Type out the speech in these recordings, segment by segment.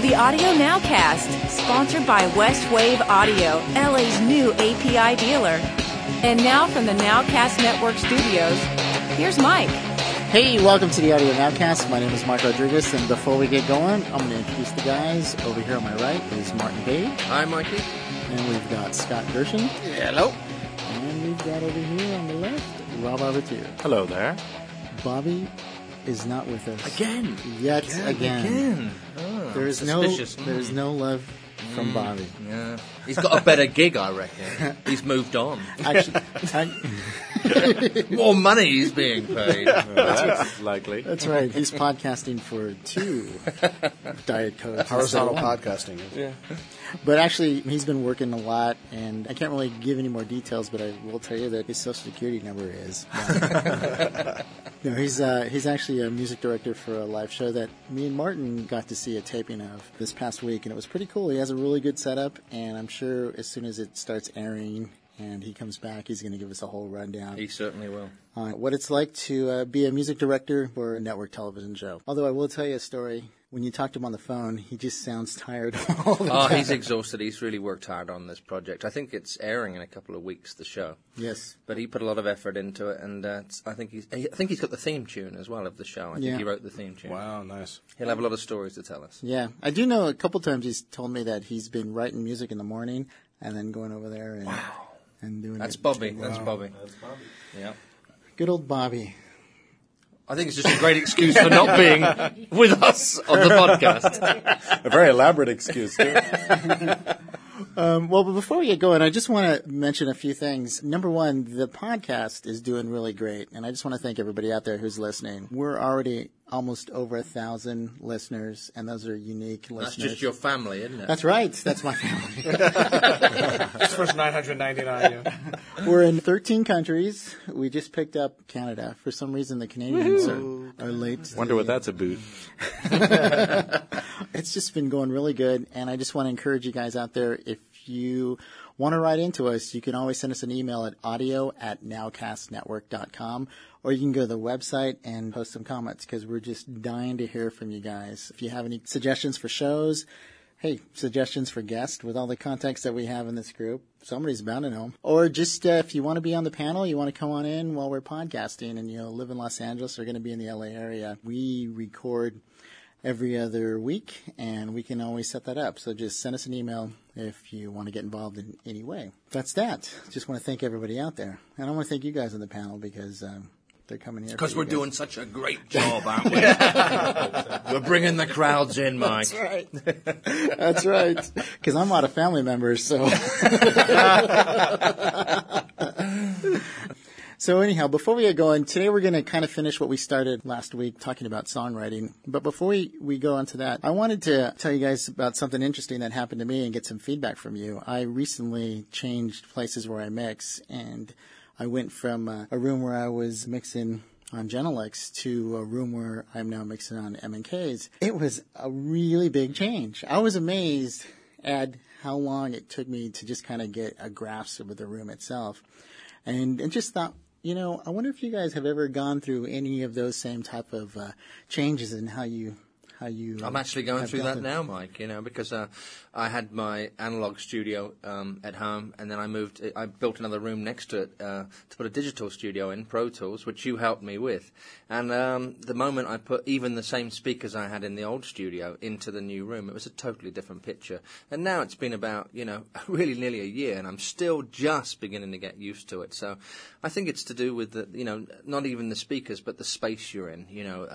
the Audio Nowcast, sponsored by Westwave Audio, LA's new API dealer. And now from the Nowcast Network studios, here's Mike. Hey, welcome to the Audio Nowcast. My name is Mike Rodriguez, and before we get going, I'm going to introduce the guys. Over here on my right is Martin Page. Hi, Mikey. And we've got Scott Gershon. Hello. And we've got over here on the left, Rob Arbatier. Hello there. Bobby is not with us. Again. Yet again. Oh, there's no love from Bobby. Yeah. He's got a better gig, I reckon. He's moved on. Actually, more money he's being paid. That's likely. That's right. He's podcasting for 2 Diet Cokes. Horizontal podcasting. Yeah. But actually, he's been working a lot, and I can't really give any more details, but I will tell you that his Social Security number is. No, he's actually a music director for a live show that me and Martin got to see a taping of this past week, and it was pretty cool. He has a really good setup, and I'm sure as soon as it starts airing and he comes back, he's going to give us a whole rundown. He certainly will. What it's like to be a music director for a network television show. Although I will tell you a story. When you talk to him on the phone, he just sounds tired all the time. He's exhausted. He's really worked hard on this project. I think it's airing in a couple of weeks, the show. Yes. But he put a lot of effort into it, and I think he's got the theme tune as well of the show. I think he wrote the theme tune. Wow, nice. He'll have a lot of stories to tell us. Yeah. I do know a couple times he's told me that he's been writing music in the morning and then going over there and doing That's it. Bobby. Wow. That's Bobby. Yeah. Good old Bobby. I think it's just a great excuse for not being with us on the podcast. A very elaborate excuse, too. Well, but before we get going, I just want to mention a few things. Number one, the podcast is doing really great, and I just want to thank everybody out there who's listening. We're already almost over 1,000 listeners, and those are unique listeners. That's just your family, isn't it? That's right. That's my family. Just first 999, yeah. We're in 13 countries. We just picked up Canada. For some reason, the Canadians are late. Wonder what that's about. It's just been going really good, and I just want to encourage you guys out there, if you want to write into us, you can always send us an email at audio@nowcastnetwork.com, or you can go to the website and post some comments, because we're just dying to hear from you guys. If you have any suggestions for shows, hey, suggestions for guests, with all the contacts that we have in this group, somebody's bound to know. Or just if you want to be on the panel, you want to come on in while we're podcasting and you live in Los Angeles or going to be in the LA area, we record every other week, and we can always set that up. So just send us an email if you want to get involved in any way. That's that. Just want to thank everybody out there. And I want to thank you guys on the panel, because they're coming here. Because we're doing such a great job, aren't we? We're bringing the crowds in, Mike. That's right. That's right. Because I'm out of family members, so. So anyhow, before we get going, today we're going to kind of finish what we started last week talking about songwriting. But before we go on to that, I wanted to tell you guys about something interesting that happened to me and get some feedback from you. I recently changed places where I mix, and I went from a room where I was mixing on Genelecs to a room where I'm now mixing on M&Ks. It was a really big change. I was amazed at how long it took me to just kind of get a grasp of the room itself. And just thought, I wonder if you guys have ever gone through any of those same type of changes in how you. I'm actually going through that now, Mike. Because I had my analog studio at home, and then I built another room next to it to put a digital studio in, Pro Tools, which you helped me with. And the moment I put even the same speakers I had in the old studio into the new room, it was a totally different picture. And now it's been about really nearly a year, and I'm still just beginning to get used to it. So I think it's to do with the not even the speakers, but the space you're in.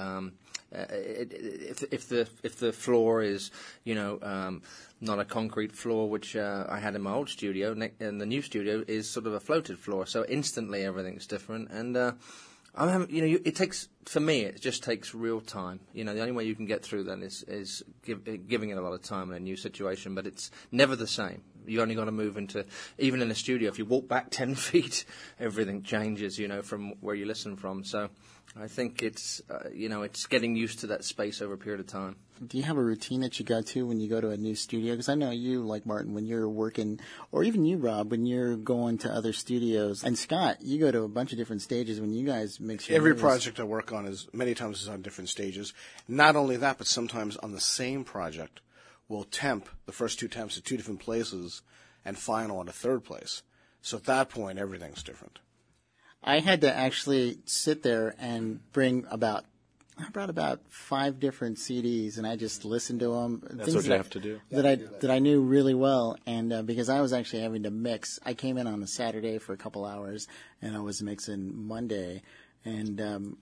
If the floor is not a concrete floor, which I had in my old studio, and the new studio is sort of a floated floor, so instantly everything's different. And it takes, for me, it just takes real time. The only way you can get through that is giving it a lot of time in a new situation, but it's never the same. You only got to move into, even in a studio, if you walk back 10 feet, everything changes, from where you listen from. So I think it's, it's getting used to that space over a period of time. Do you have a routine that you go to when you go to a new studio? Because I know you, like Martin, when you're working, or even you, Rob, when you're going to other studios. And Scott, you go to a bunch of different stages when you guys mix your Every movies. project I work on many times is on different stages. Not only that, but sometimes on the same project, will temp the first two temps at two different places and final at a third place. So at that point, everything's different. I had to actually sit there and I brought about 5 different CDs, and I just listened to them. That's what you have to do. That I knew really well, and because I was actually having to mix. I came in on a Saturday for a couple hours, and I was mixing Monday, and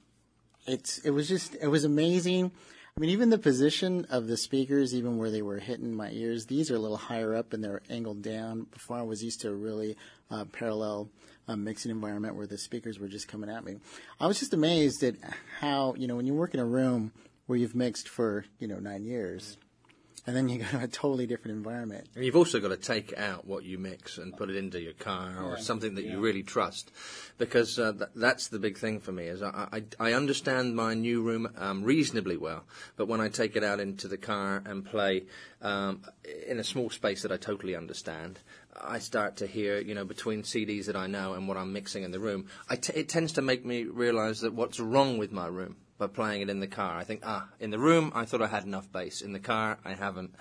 it was amazing. I mean, even the position of the speakers, even where they were hitting my ears, these are a little higher up and they're angled down. Before I was used to a really parallel mixing environment where the speakers were just coming at me. I was just amazed at how, when you work in a room where you've mixed for, 9 years, and then you go to a totally different environment. And you've also got to take out what you mix and put it into your car or something that you really trust, because that's the big thing for me. Is I understand my new room reasonably well, but when I take it out into the car and play in a small space that I totally understand, I start to hear, between CDs that I know and what I'm mixing in the room, it tends to make me realize that what's wrong with my room. By playing it in the car, I think, in the room, I thought I had enough bass. In the car, I haven't.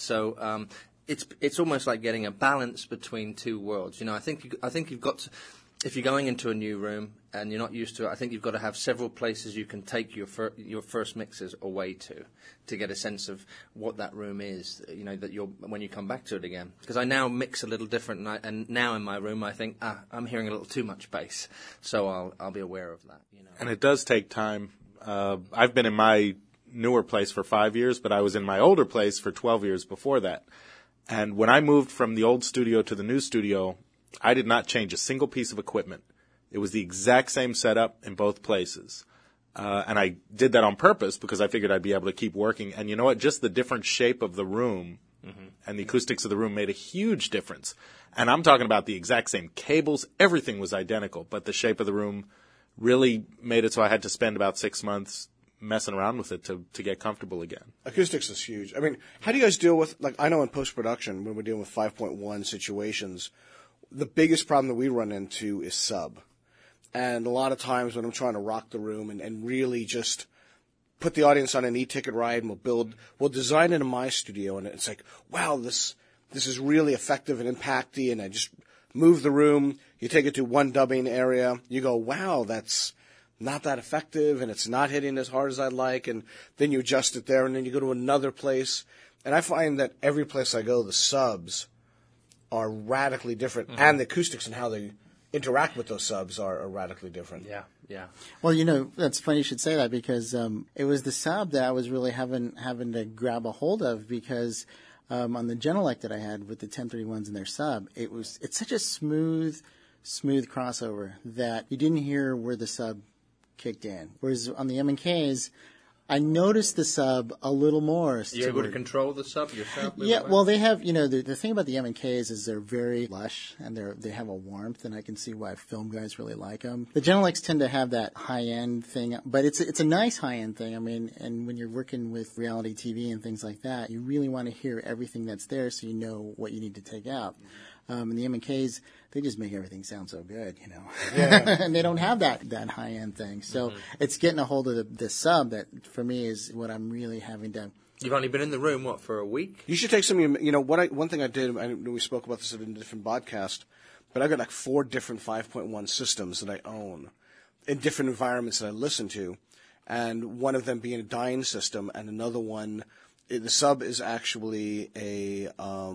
So it's almost like getting a balance between two worlds. I think you've got to, if you're going into a new room and you're not used to it, I think you've got to have several places you can take your first mixes away to get a sense of what that room is. That when you come back to it again. Because I now mix a little different, and now in my room, I think, I'm hearing a little too much bass. So I'll be aware of that. And it does take time. I've been in my newer place for 5 years, but I was in my older place for 12 years before that. And when I moved from the old studio to the new studio, I did not change a single piece of equipment. It was the exact same setup in both places. And I did that on purpose because I figured I'd be able to keep working. And you know what? Just the different shape of the room and the acoustics of the room made a huge difference. And I'm talking about the exact same cables. Everything was identical, but the shape of the room really made it so I had to spend about 6 months messing around with it to get comfortable again. Acoustics is huge. I mean, how do you guys deal with, I know in post-production, when we're dealing with 5.1 situations, the biggest problem that we run into is sub. And a lot of times when I'm trying to rock the room and really just put the audience on an e-ticket ride, and we'll design it in my studio, and it's like, wow, this is really effective and impacty, and I just move the room, you take it to one dubbing area, you go, wow, that's not that effective, and it's not hitting as hard as I'd like, and then you adjust it there, and then you go to another place. And I find that every place I go, the subs are radically different, and the acoustics and how they interact with those subs are radically different. Yeah. Well, that's funny you should say that, because it was the sub that I was really having to grab a hold of, because on the Genelec that I had with the 1031s and their sub, it's such a smooth crossover that you didn't hear where the sub kicked in. Whereas on the M&Ks, I noticed the sub a little more. You're able to control the sub yourself? Yeah, well, they have, the thing about the M&Ks is they're very lush, and they have a warmth, and I can see why film guys really like them. The Genelecs tend to have that high-end thing, but it's a nice high-end thing. I mean, and when you're working with reality TV and things like that, you really want to hear everything that's there so you know what you need to take out. And the M&Ks, they just make everything sound so good, Yeah. And they don't have that high-end thing. So it's getting a hold of the sub that, for me, is what I'm really having to... You've only been in the room, for a week? You should take some of one thing I did, I know we spoke about this in a different podcast, but I've got 4 different 5.1 systems that I own in different environments that I listen to, and one of them being a dying system, and another one, the sub is actually a...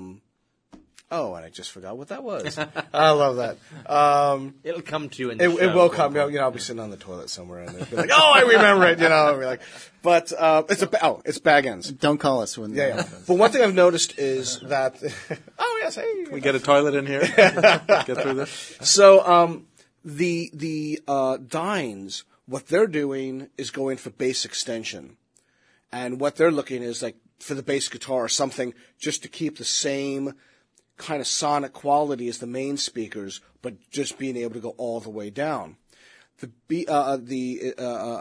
and I just forgot what that was. I love that. It'll come to you in the show. It will come. I'll be sitting on the toilet somewhere and they'll be like, "Oh, I remember it." I'll be like, but it's Bag Ends. Don't call us when that happens. But one thing I've noticed is that Can we get a toilet in here? Get through this. So the Dines, what they're doing is going for bass extension, and what they're looking is for the bass guitar or something just to keep the same kind of sonic quality as the main speakers, but just being able to go all the way down. The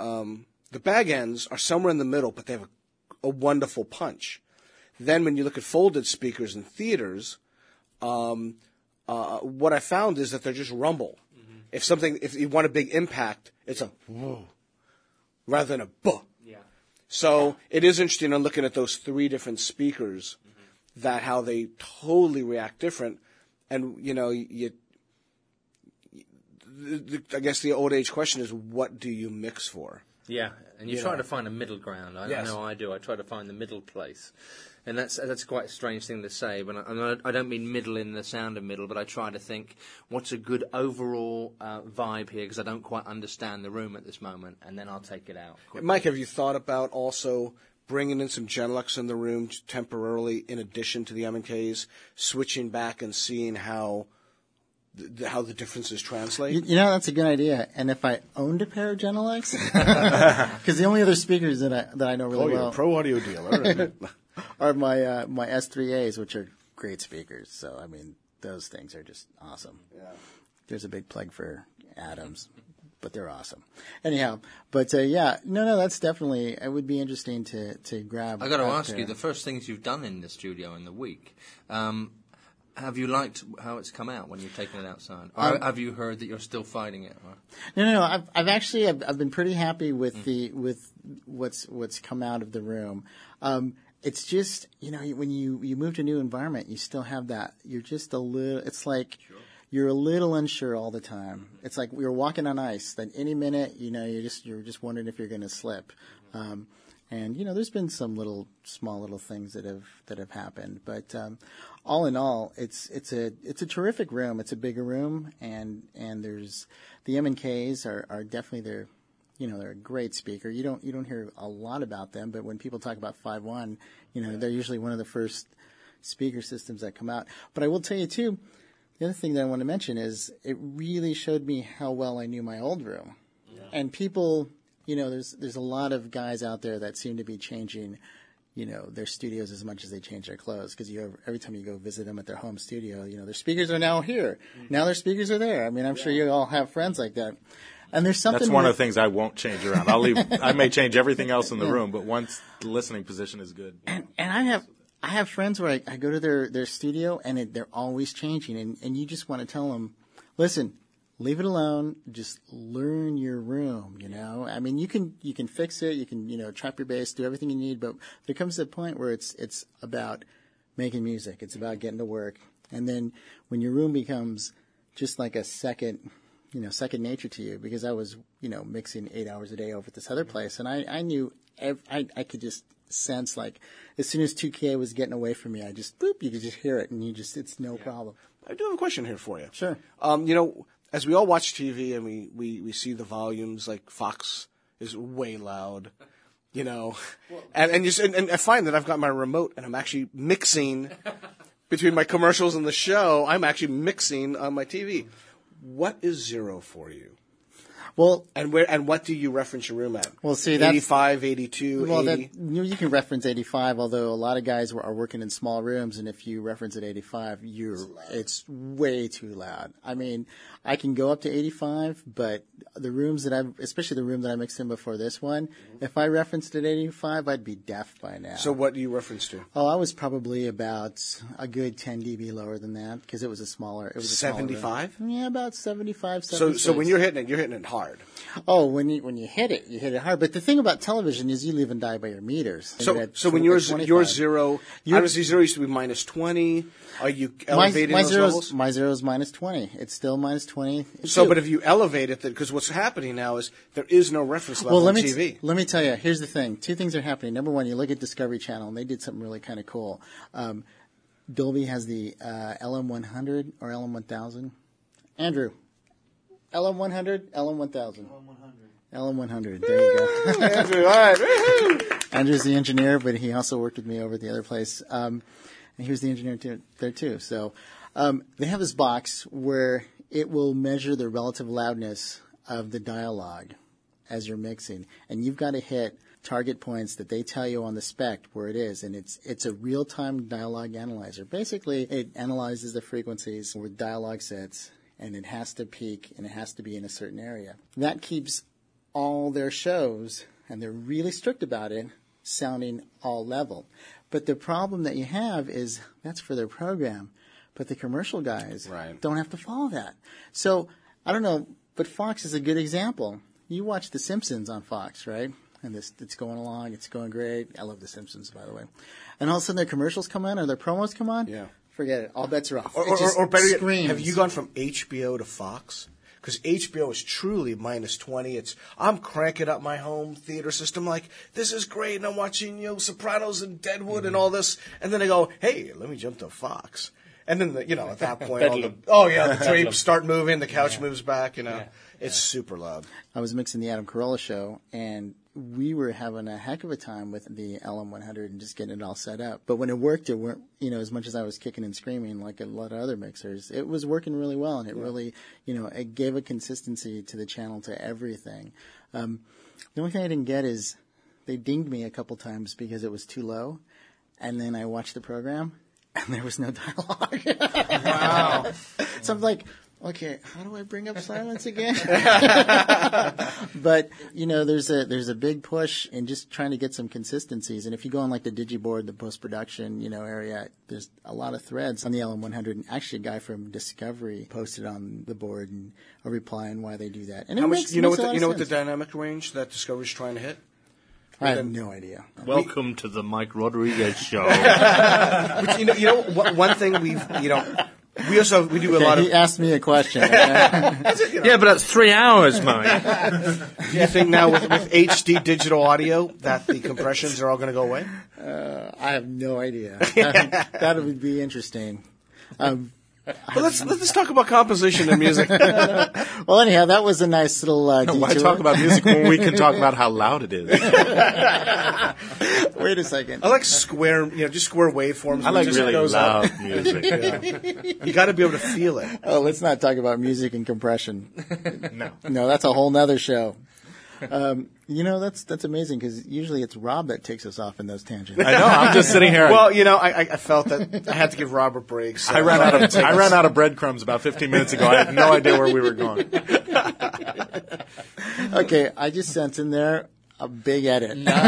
Bag Ends are somewhere in the middle, but they have a wonderful punch. Then when you look at folded speakers in theaters, what I found is that they're just rumble. Mm-hmm. If you want a big impact, it's a whoa rather than a buh. Yeah. So it is interesting on looking at those 3 different speakers that how they totally react different. And, I guess the old age question is, what do you mix for? Yeah, and you try to find a middle ground. I know I do. I try to find the middle place. And that's quite a strange thing to say, but I don't mean middle in the sound of middle, but I try to think what's a good overall vibe here, because I don't quite understand the room at this moment, and then I'll take it out quickly. Mike, have you thought about also bringing in some Genelux in the room temporarily in addition to the M&Ks, switching back and seeing how the differences translate? That's a good idea. And if I owned a pair of Genelux, because the only other speakers that I know really well, you're a pro audio dealer, are my my S3As, which are great speakers. So I mean, those things are just awesome. Yeah. There's a big plug for Adams, but they're awesome. Anyhow, but that's definitely, it would be interesting to grab. I got to ask you, the first things you've done in the studio in the week. Have you liked how it's come out when you've taken it outside? Or have you heard that you're still fighting it? Or? No. I've been pretty happy with with what's come out of the room. It's just, when you move to a new environment, you still have that. You're just a little. It's like you're a little unsure all the time. It's like you're walking on ice. That any minute, you're just wondering if you're going to slip. And there's been some small little things that have happened, but all in all, it's a terrific room. It's a bigger room, and there's the M&Ks are definitely there. They're a great speaker. You don't hear a lot about them, but when people talk about 5.1, they're usually one of the first speaker systems that come out. But I will tell you too, the other thing that I want to mention is it really showed me how well I knew my old room, and people. There's a lot of guys out there that seem to be changing, their studios as much as they change their clothes. Because every time you go visit them at their home studio, their speakers are now here. Now their speakers are there. I mean, I'm sure you all have friends like that. And there's something. That's one of the things I won't change around. I may change everything else in the room, but once the listening position is good. And I have friends where I go to their studio and they're always changing, and you just want to tell them, listen. Leave it alone. Just learn your room, I mean, you can fix it. You can, trap your bass, do everything you need. But there comes a point where it's about making music. It's about getting to work. And then when your room becomes just like a second nature to you, because I was, mixing 8 hours a day over at this other place. And I knew, I could just sense, like, as soon as 2K was getting away from me, you could just hear it, and it's no problem. I do have a question here for you. Sure. As we all watch TV and we see the volumes, like Fox is way loud, and I find that I've got my remote and I'm actually mixing between my commercials and the show. I'm actually mixing on my TV. What is zero for you? Well, and what do you reference your room at? Well, see, that's 85, 82, 80? You can reference 85, although a lot of guys are working in small rooms, and if you reference at 85, it's way too loud. I mean, I can go up to 85, but the rooms especially the room that I mixed in before this one, if I referenced at 85, I'd be deaf by now. So what do you reference to? Oh, I was probably about a good 10 dB lower than that, because it was a smaller. It was 75? Yeah, about 75, 76. So when you're hitting it hard. Oh, when you hit it, you hit it hard. But the thing about television is you live and die by your meters. So when your zero, obviously zero used to be minus 20. Are you elevating those levels? My zero is minus 20. It's still minus 20. But if you elevate it, because what's happening now is there is no reference level on TV. Let me tell you. Here's the thing. Two things are happening. Number one, you look at Discovery Channel, and they did something really kind of cool. Dolby has the LM100 or LM1000. Andrew. LM100, LM1000. LM100. There you go. Andrew, all right. Woo-hoo. Andrew's the engineer, but he also worked with me over at the other place. And he was the engineer there too. So they have this box where it will measure the relative loudness of the dialogue as you're mixing. And you've got to hit target points that they tell you on the spec where it is. And it's a real-time dialogue analyzer. Basically, it analyzes the frequencies where dialogue sits, and it has to peak, and it has to be in a certain area. That keeps all their shows, and they're really strict about it, sounding all level. But the problem that you have is that's for their program, but the commercial guys don't have to follow that. So, I don't know, but Fox is a good example. You watch The Simpsons on Fox, right? and it's going along. It's going great. I love The Simpsons, by the way. And all of a sudden their commercials come on or their promos come on. Yeah. Forget it. All bets are off. Or better yet, screams. have you gone from HBO to Fox? Because HBO is truly -20. I'm cranking up my home theater system like, this is great, and I'm watching, Sopranos and Deadwood and all this. And then I go, hey, let me jump to Fox. And then, at that point, the drapes start moving, the couch moves back, It's super loud. I was mixing the Adam Carolla show, and we were having a heck of a time with the LM100 and just getting it all set up. But when it worked, as much as I was kicking and screaming like a lot of other mixers, it was working really well, and it really, it gave a consistency to the channel, to everything. The only thing I didn't get is they dinged me a couple times because it was too low, and then I watched the program, and there was no dialogue. Wow. So I'm like, okay, how do I bring up silence again? But, there's a big push in just trying to get some consistencies. And if you go on like the Digiboard, the post-production, area, there's a lot of threads on the LM100. And actually a guy from Discovery posted on the board and a reply on why they do that. And what the dynamic range that Discovery's trying to hit? I have no idea. Welcome to the Mike Rodriguez show. But one thing we do a lot of. He asked me a question. Yeah, but that's 3 hours, Mike. Do you think now with HD digital audio that the compressions are all going to go away? I have no idea. That would be interesting. But let's talk about composition and music. Well, anyhow, that was a nice little detour. Why talk about music when we can talk about how loud it is? Wait a second. I like square, just square waveforms. I like just really goes loud up. music. You got to be able to feel it. Oh, let's not talk about music and compression. No, that's a whole nother show. That's amazing because usually it's Rob that takes us off in those tangents. I know. I'm just sitting here. Well, I felt that I had to give Robert breaks. So I ran out of breadcrumbs about 15 minutes ago. I had no idea where we were going. Okay, I just sent in there a big edit. No,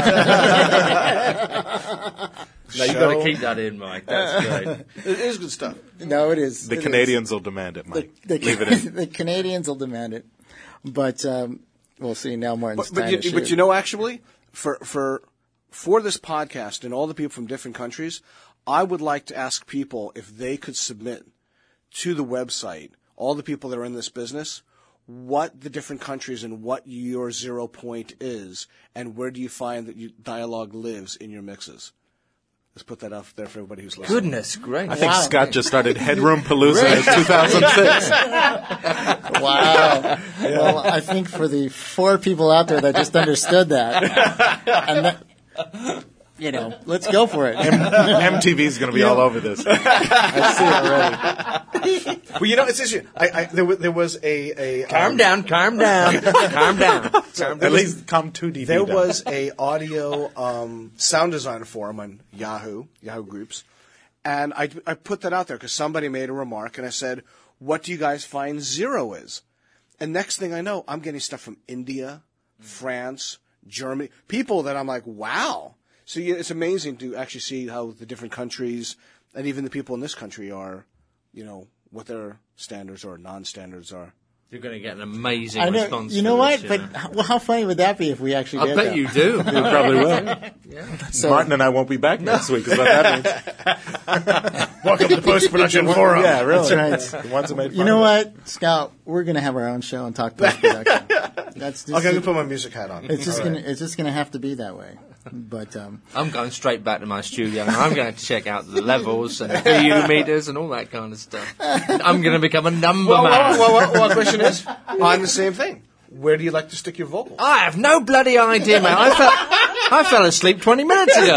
you got to keep that in, Mike. That's great. It is good stuff. No, it is. The Canadians will demand it, Mike. Leave it in. The Canadians will demand it, but we'll see. Now Martin's time to shoot. But actually, for this podcast and all the people from different countries, I would like to ask people if they could submit to the website, all the people that are in this business, what the different countries and what your 0 point is, and where do you find that dialogue lives in your mixes. Let's put that out there for everybody who's listening. Goodness gracious. I think Scott just started Headroom Palooza in 2006. Wow. Well, I think for the 4 people out there that just understood that, and let's go for it. MTV's going to be all over this. I see it already. Well, it's interesting. There was a Calm down. Calm down. At least come 2D. There was a audio sound design forum on Yahoo Groups, and I put that out there because somebody made a remark, and I said, what do you guys find 0 is? And next thing I know, I'm getting stuff from India, France, Germany, people that I'm like, wow. So it's amazing to actually see how the different countries and even the people in this country are, what their standards or non-standards are. You're going to get an amazing I know. response. You know what? This, But how funny would that be if we actually I did bet that? you do. You probably will. Yeah. So, Martin and I won't be back next week, is what that means. Welcome to the post-production forum. Yeah, really. That's right. The ones that made fun You know of it. what, Scout? We're going to have our own show and talk post-production. That's just, Okay, I'm going to put my music hat on. it's just going to have to be that way. But I'm going straight back to my studio and I'm going to check out the levels and the VU meters and all that kind of stuff. I'm going to become a number man. Well, question is, on the same thing. Where do you like to stick your vocals? I have no bloody idea, man. I fell asleep 20 minutes ago.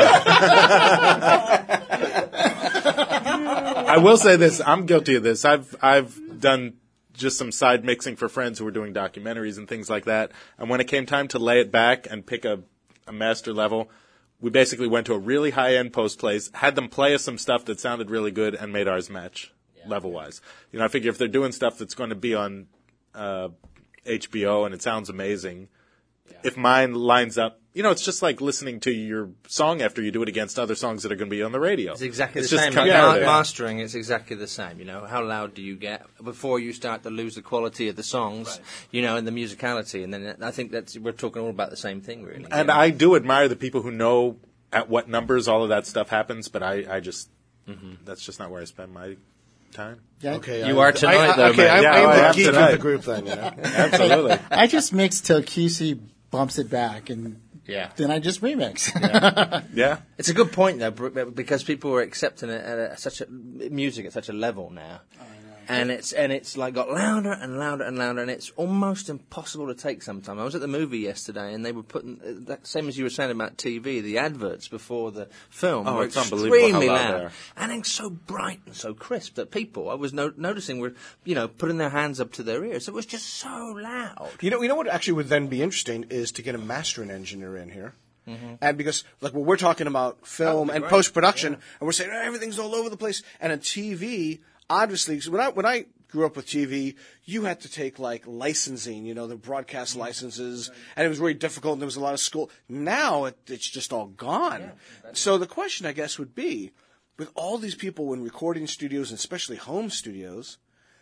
I will say this. I'm guilty of this. I've done just some side mixing for friends who were doing documentaries and things like that. And when it came time to lay it back and pick a master level, we basically went to a really high-end post place, had them play us some stuff that sounded really good, and made ours match level-wise. I figure if they're doing stuff that's going to be on HBO and it sounds amazing, if mine lines up it's just like listening to your song after you do it against other songs that are going to be on the radio. It's exactly the just same. comparative. Mastering, it's exactly the same. How loud do you get before you start to lose the quality of the songs, and the musicality, and then I think we're talking all about the same thing, really. And I do admire the people who know at what numbers all of that stuff happens, but I just that's just not where I spend my time. Yeah. Okay, You are tonight, though, okay, man. I'm Yeah, the geek tonight. of the group then. Absolutely. I just mix till QC bumps it back, and then I just remix. Yeah. It's a good point, though, because people are accepting it at music at such a level now. And it's like got louder and louder and louder, and it's almost impossible to take sometimes. I was at the movie yesterday, and they were putting that same as you were saying about TV. The adverts before the film were it's unbelievable extremely how loud they loud, are. and it's so bright and so crisp that people I was noticing were putting their hands up to their ears. It was just so loud. You know what actually would then be interesting is to get a mastering engineer in here. And because, like, when we're talking about film and post-production, and we're saying everything's all over the place, and on TV, obviously, so when I grew up with TV, you had to take, like, licensing, the broadcast licenses, and it was really difficult, and there was a lot of school. Now, it's just all gone. So the question, I guess, would be, with all these people in recording studios, and especially home studios,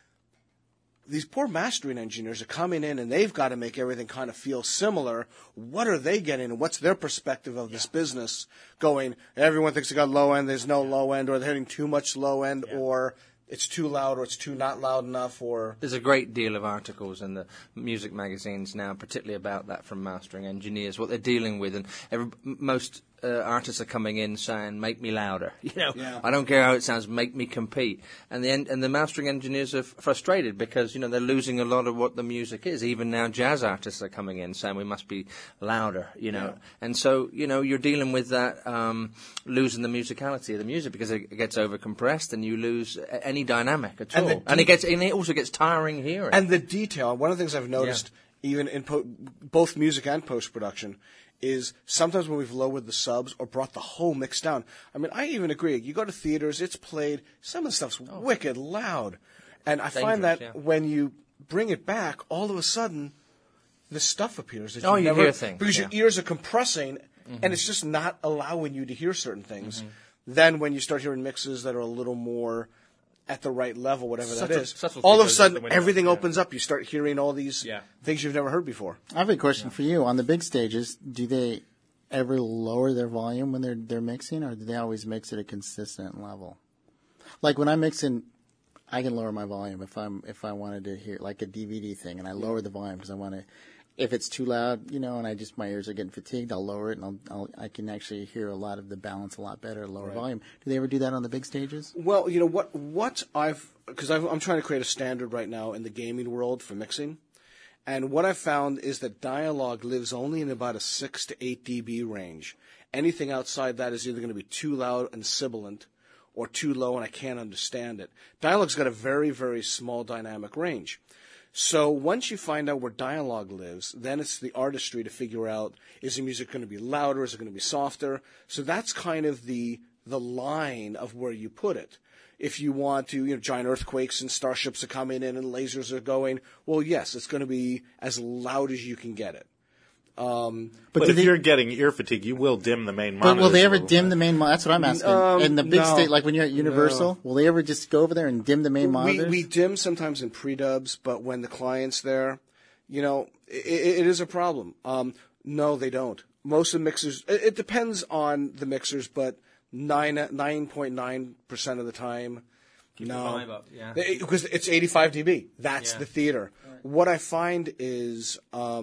these poor mastering engineers are coming in and they've got to make everything kind of feel similar. What are they getting and what's their perspective of this business going? Everyone thinks they got low end, there's no low end, or they're hitting too much low end, or it's too loud, or it's too not loud enough, or... There's a great deal of articles in the music magazines now, particularly about that from mastering engineers, what they're dealing with, and most artists are coming in saying, "Make me louder." I don't care how it sounds. Make me compete. And the mastering engineers are frustrated because they're losing a lot of what the music is. Even now, jazz artists are coming in saying we must be louder. And so you're dealing with that losing the musicality of the music because it gets overcompressed and you lose any dynamic at all. And it also gets tiring hearing. And the detail. One of the things I've noticed, even in both music and post production, is sometimes when we've lowered the subs or brought the whole mix down. I mean, I even agree. You go to theaters, it's played. Some of the stuff's wicked loud. And I find that when you bring it back, all of a sudden, the stuff appears. That you hear things. Because your ears are compressing, and it's just not allowing you to hear certain things. Then when you start hearing mixes that are a little more at the right level, whatever that is, all of a sudden, everything opens up. You start hearing all these things you've never heard before. I have a question for you. On the big stages, do they ever lower their volume when they're mixing, or do they always mix at a consistent level? Like when I'm mixing, I can lower my volume if I wanted to hear like a DVD thing, and I lower the volume because I want to. If it's too loud, and my ears are getting fatigued, I'll lower it, and I can actually hear a lot of the balance a lot better at lower volume. Do they ever do that on the big stages? Well, what I'm trying to create a standard right now in the gaming world for mixing, and what I've found is that dialogue lives only in about a 6 to 8 dB range. Anything outside that is either going to be too loud and sibilant, or too low and I can't understand it. Dialogue's got a very, very small dynamic range. So once you find out where dialogue lives, then it's the artistry to figure out, is the music going to be louder, is it going to be softer? So that's kind of the line of where you put it. If you want to, giant earthquakes and starships are coming in and lasers are going, well, yes, it's going to be as loud as you can get it. But if you're getting ear fatigue, you will dim the main monitor. But will they ever dim the main monitor? That's what I'm asking. In the big state, like when you're at Universal, will they ever just go over there and dim the main monitors? We dim sometimes in pre-dubs, but when the client's there, it is a problem. No, they don't. Most of the mixers, it depends on the mixers, but 9.9% of the time, no. Because it's 85 dB. That's the theater. Right. What I find is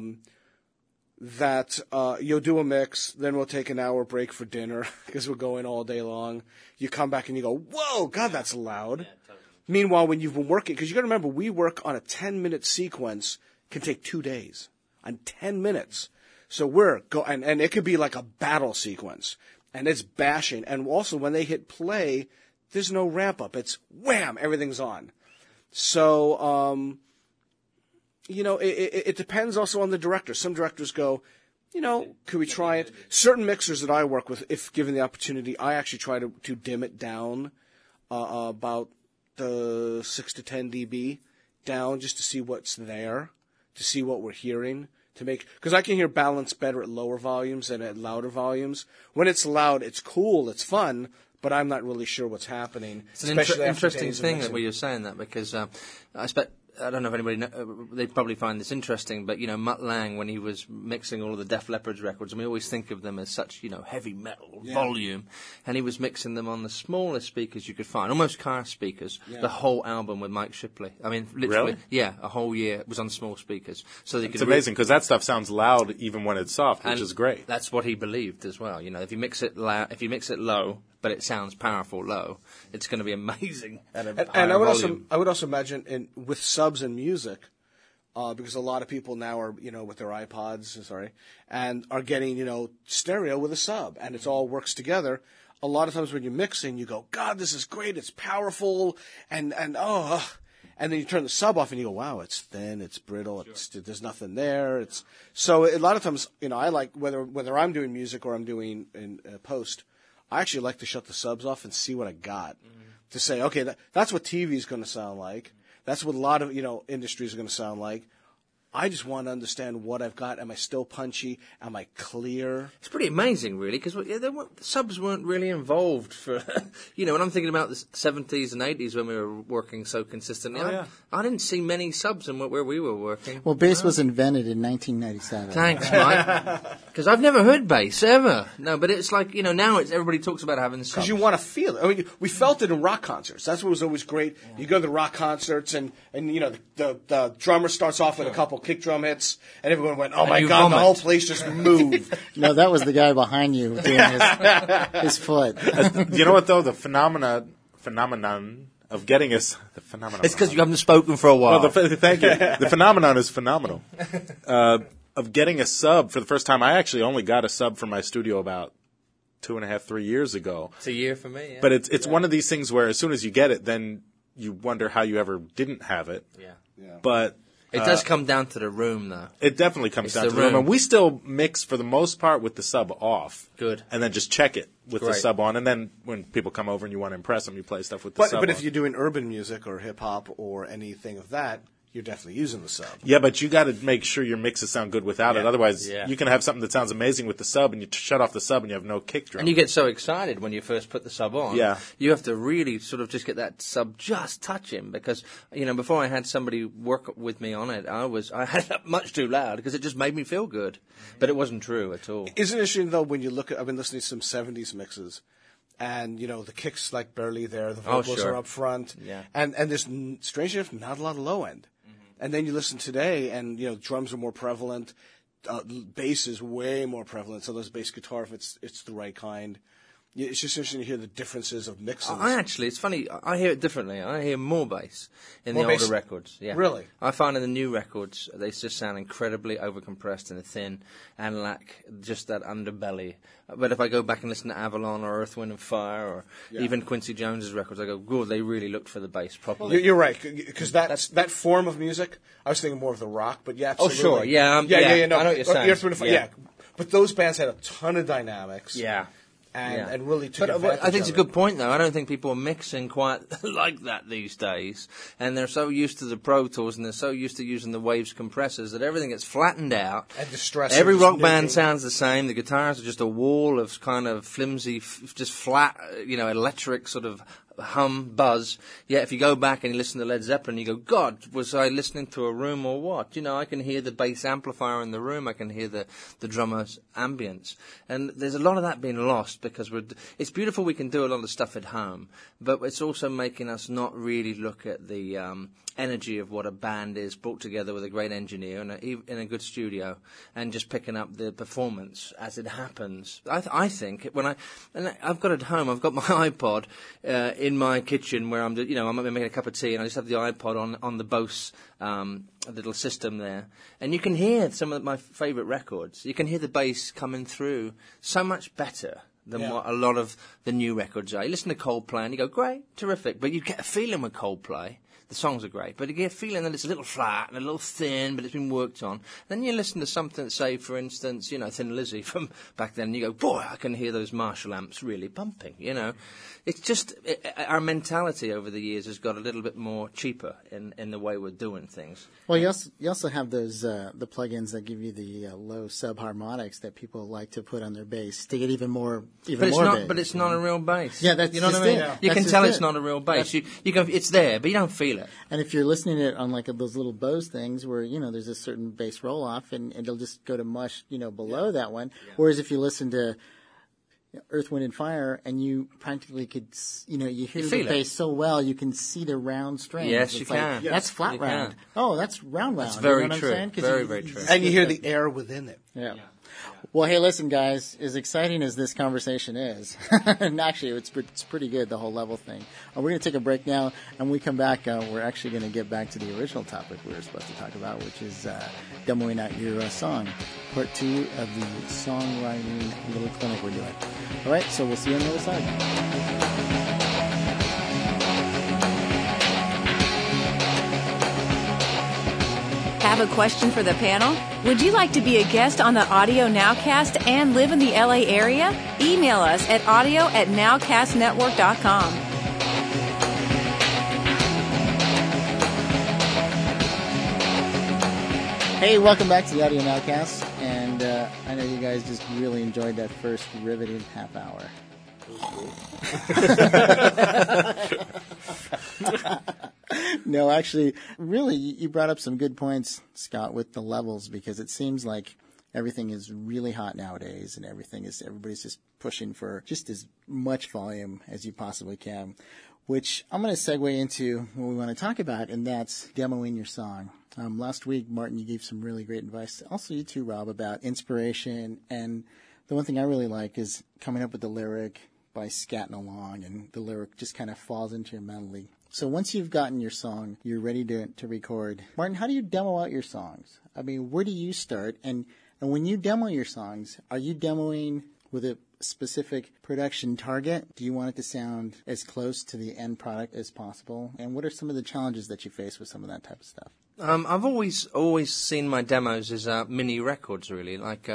that you'll do a mix, then we'll take an hour break for dinner because we're going all day long. You come back and you go, whoa, God, that's loud. Yeah, totally. Meanwhile, when you've been working, because you got to remember, we work on a 10-minute sequence, can take 2 days, on 10 minutes. So and it could be like a battle sequence, and it's bashing. And also, when they hit play, there's no ramp up. It's wham, everything's on. So, it depends also on the director. Some directors go, could we try it? Certain mixers that I work with, if given the opportunity, I actually try to dim it down about the 6 to 10 dB down just to see what's there, to see what we're hearing, to make, because I can hear balance better at lower volumes than at louder volumes. When it's loud, it's cool, it's fun, but I'm not really sure what's happening. It's an interesting thing that you're saying that, because I don't know if anybody they probably find this interesting, but, Mutt Lange, when he was mixing all of the Def Leppard's records, and we always think of them as such, heavy metal volume, and he was mixing them on the smallest speakers you could find, almost car speakers, the whole album with Mike Shipley. I mean, literally, Really? yeah, a whole year it was on small speakers. So It's amazing, because that stuff sounds loud even when it's soft, which is great. That's what he believed as well. If you mix it low, but it sounds powerful low, it's going to be amazing at a higher volume. I would also imagine with subs and music, because a lot of people now are, with their iPods, and are getting, stereo with a sub, and it all works together. A lot of times when you're mixing, you go, God, this is great, it's powerful, and then you turn the sub off and you go, wow, it's thin, it's brittle, there's nothing there. So a lot of times, I like, whether I'm doing music or I'm doing in post, I actually like to shut the subs off and see what I got, to say, okay, that's what TV is going to sound like. That's what a lot of, industries are going to sound like. I just want to understand what I've got. Am I still punchy? Am I clear? It's pretty amazing, really, because subs weren't really involved for, when I'm thinking about the 70s and 80s when we were working so consistently, I didn't see many subs in where we were working. Well, bass was invented in 1997. Thanks, Mike. Because I've never heard bass, ever. No, but it's like, now everybody talks about having subs. Because you want to feel it. I mean, we felt it in rock concerts. That's what was always great. Yeah. You go to the rock concerts and the drummer starts off with a couple kick drum hits, and everyone went, "Oh my God!" The whole place just moved. No, that was the guy behind you doing his foot. You know what though? The phenomenon of getting us the phenomenon. It's because you haven't spoken for a while. Well, thank you. The phenomenon is phenomenal. Of getting a sub for the first time. I actually only got a sub for my studio about 2.5, 3 years ago. It's a year for me. Yeah. But it's one of these things where as soon as you get it, then you wonder how you ever didn't have it. Yeah. But it does come down to the room, though. It definitely comes down to the room. And we still mix, for the most part, with the sub off. Good. And then just check it with the sub on. And then when people come over and you want to impress them, you play stuff with the sub on. But if you're doing urban music or hip-hop or anything of that, you're definitely using the sub. Yeah, but you got to make sure your mixes sound good without it. Otherwise, you can have something that sounds amazing with the sub, and you shut off the sub, and you have no kick drum. And you get so excited when you first put the sub on. Yeah. You have to really sort of just get that sub just touching, because, before I had somebody work with me on it, I had it up much too loud because it just made me feel good. But it wasn't true at all. Isn't it interesting, though, when you look at, I've been listening to some 70s mixes, and, the kick's like barely there, the vocals are up front, and there's, strangely enough, not a lot of low end. And then you listen today, and drums are more prevalent, bass is way more prevalent. So there's bass guitar if it's the right kind. It's just interesting to hear the differences of mixes. It's funny. I hear it differently. I hear more bass in the older records. Yeah. Really? I find in the new records, they just sound incredibly overcompressed and thin and lack just that underbelly. But if I go back and listen to Avalon or Earth, Wind and Fire or even Quincy Jones's records, I go, good, they really looked for the bass properly. Well, you're right, because that form of music, I was thinking more of the rock, but yeah, absolutely. Oh, sure, yeah. No. I know what you're saying. Earth, Wind and Fire, But those bands had a ton of dynamics. Yeah. And really took advantage of it. I think it's a good point, though. I don't think people are mixing quite like that these days. And they're so used to the Pro Tools and they're so used to using the Waves compressors that everything gets flattened out. And distressing. Every rock band sounds the same. The guitars are just a wall of kind of flimsy, just flat, electric sort of hum, buzz. Yet if you go back and you listen to Led Zeppelin, you go, God, was I listening to a room or what? I can hear the bass amplifier in the room. I can hear the drummer's ambience. And there's a lot of that being lost because it's beautiful we can do a lot of stuff at home, but it's also making us not really look at the energy of what a band is brought together with a great engineer and in a good studio and just picking up the performance as it happens. I think I've got it at home, I've got my iPod in my kitchen where I'm making a cup of tea and I just have the iPod on the Bose little system there, and you can hear some of my favourite records. You can hear the bass coming through so much better than what a lot of the new records are. You listen to Coldplay and you go, great, terrific, but you get a feeling with Coldplay the songs are great, but you get a feeling that it's a little flat and a little thin, but it's been worked on. Then you listen to something, say, for instance, Thin Lizzy from back then, and you go, boy, I can hear those Marshall amps really pumping, It's just, our mentality over the years has got a little bit more cheaper in the way we're doing things. Well, you also have those the plugins that give you the low subharmonics that people like to put on their bass to get even more bass. But it's not a real bass. Yeah, that's you know just what I mean. it. You That's can tell just it's it. not a real bass. You go, it's there, but you don't feel it. And if you're listening to it on like those little Bose things where, there's a certain bass roll off and it'll just go to mush, below that one. Yeah. Whereas if you listen to Earth, Wind and Fire and you practically could, you hear the bass so well, you can see the round strings. Yes, it's you like, can. That's flat you round. Can. Oh, that's round. That's very true. Very true. And you hear the air within it. Yeah. Well, hey, listen, guys, as exciting as this conversation is, and actually it's pretty good, the whole level thing. We're going to take a break now, and when we come back, we're actually going to get back to the original topic we were supposed to talk about, which is demoing out your song, part 2 of the songwriting little clinic we're doing. All right, so we'll see you on the other side. Have a question for the panel? Would you like to be a guest on the Audio Nowcast and live in the LA area? Email us at audio@nowcastnetwork.com. Hey, welcome back to the Audio Nowcast, and I know you guys just really enjoyed that first riveting half hour. No, actually, really, you brought up some good points, Scott, with the levels, because it seems like everything is really hot nowadays, and everybody's just pushing for just as much volume as you possibly can, which I'm going to segue into what we want to talk about, and that's demoing your song. Last week, Martin, you gave some really great advice. Also, you too, Rob, about inspiration, and the one thing I really like is coming up with the lyric by scatting along, and the lyric just kind of falls into your melody. So once you've gotten your song, you're ready to record. Martin, how do you demo out your songs? I mean, where do you start? And when you demo your songs, are you demoing with a specific production target? Do you want it to sound as close to the end product as possible? And what are some of the challenges that you face with some of that type of stuff? I've always seen my demos as mini records, really, like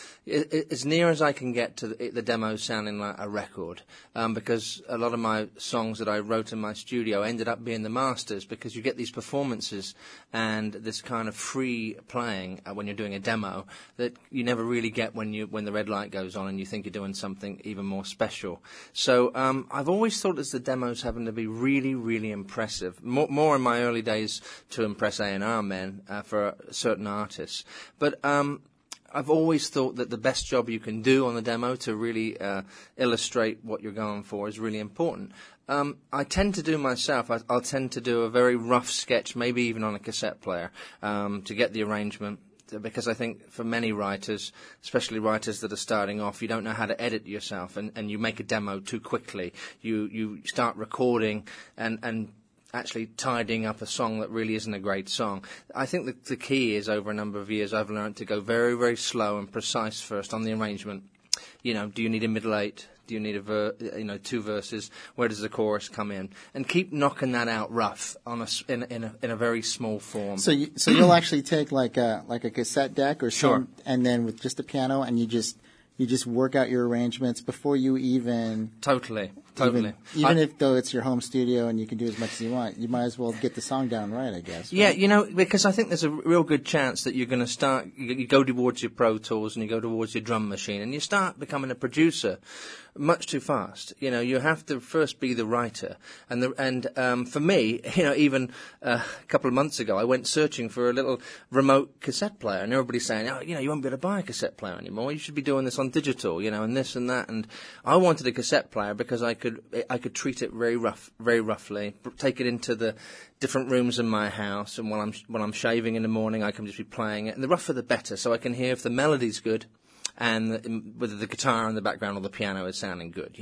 as near as I can get to the demo sounding like a record, because a lot of my songs that I wrote in my studio ended up being the masters, because you get these performances and this kind of free playing when you're doing a demo that you never really get when the red light goes on and you think you're doing something even more special. So I've always thought as the demos having to be really, really impressive, more in my early days to impress A&R men for certain artists. But I've always thought that the best job you can do on the demo to really illustrate what you're going for is really important. I tend to do myself, I'll tend to do a very rough sketch, maybe even on a cassette player, to get the arrangement. Because I think for many writers, especially writers that are starting off, you don't know how to edit yourself, and you make a demo too quickly. You start recording and actually tidying up a song that really isn't a great song. I think that the key is, over a number of years, I've learned to go very, very slow and precise first on the arrangement. Do you need a middle eight? Do you need two verses? Where does the chorus come in? And keep knocking that out rough in a very small form. So you'll actually take like a cassette deck or Sure. some, and then with just a piano, and you just work out your arrangements before you even Totally. Even if though it's your home studio and you can do as much as you want, you might as well get the song down right, I guess. Right? Yeah, because I think there's a real good chance that you're going to start. You go towards your Pro Tools and you go towards your drum machine, and you start becoming a producer much too fast. You have to first be the writer, and for me, even a couple of months ago, I went searching for a little remote cassette player, and everybody's saying, you won't be able to buy a cassette player anymore. You should be doing this on digital, and this and that. And I wanted a cassette player because I could treat it very roughly, take it into the different rooms in my house, and when I'm shaving in the morning, I can just be playing it. And the rougher the better, so I can hear if the melody's good and whether the guitar in the background or the piano is sounding good,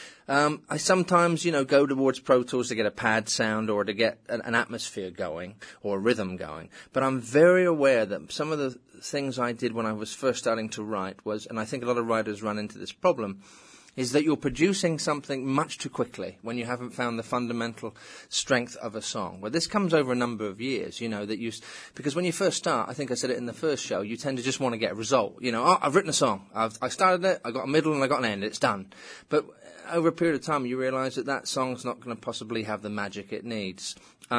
I sometimes, go towards Pro Tools to get a pad sound or to get an atmosphere going or a rhythm going. But I'm very aware that some of the things I did when I was first starting to write was, and I think a lot of writers run into this problem, is that you're producing something much too quickly when you haven't found the fundamental strength of a song. Well, this comes over a number of years, because when you first start, I think I said it in the first show, you tend to just want to get a result. I've written a song, I started it, I got a middle and I got an end, it's done. But over a period of time, you realise that song's not going to possibly have the magic it needs.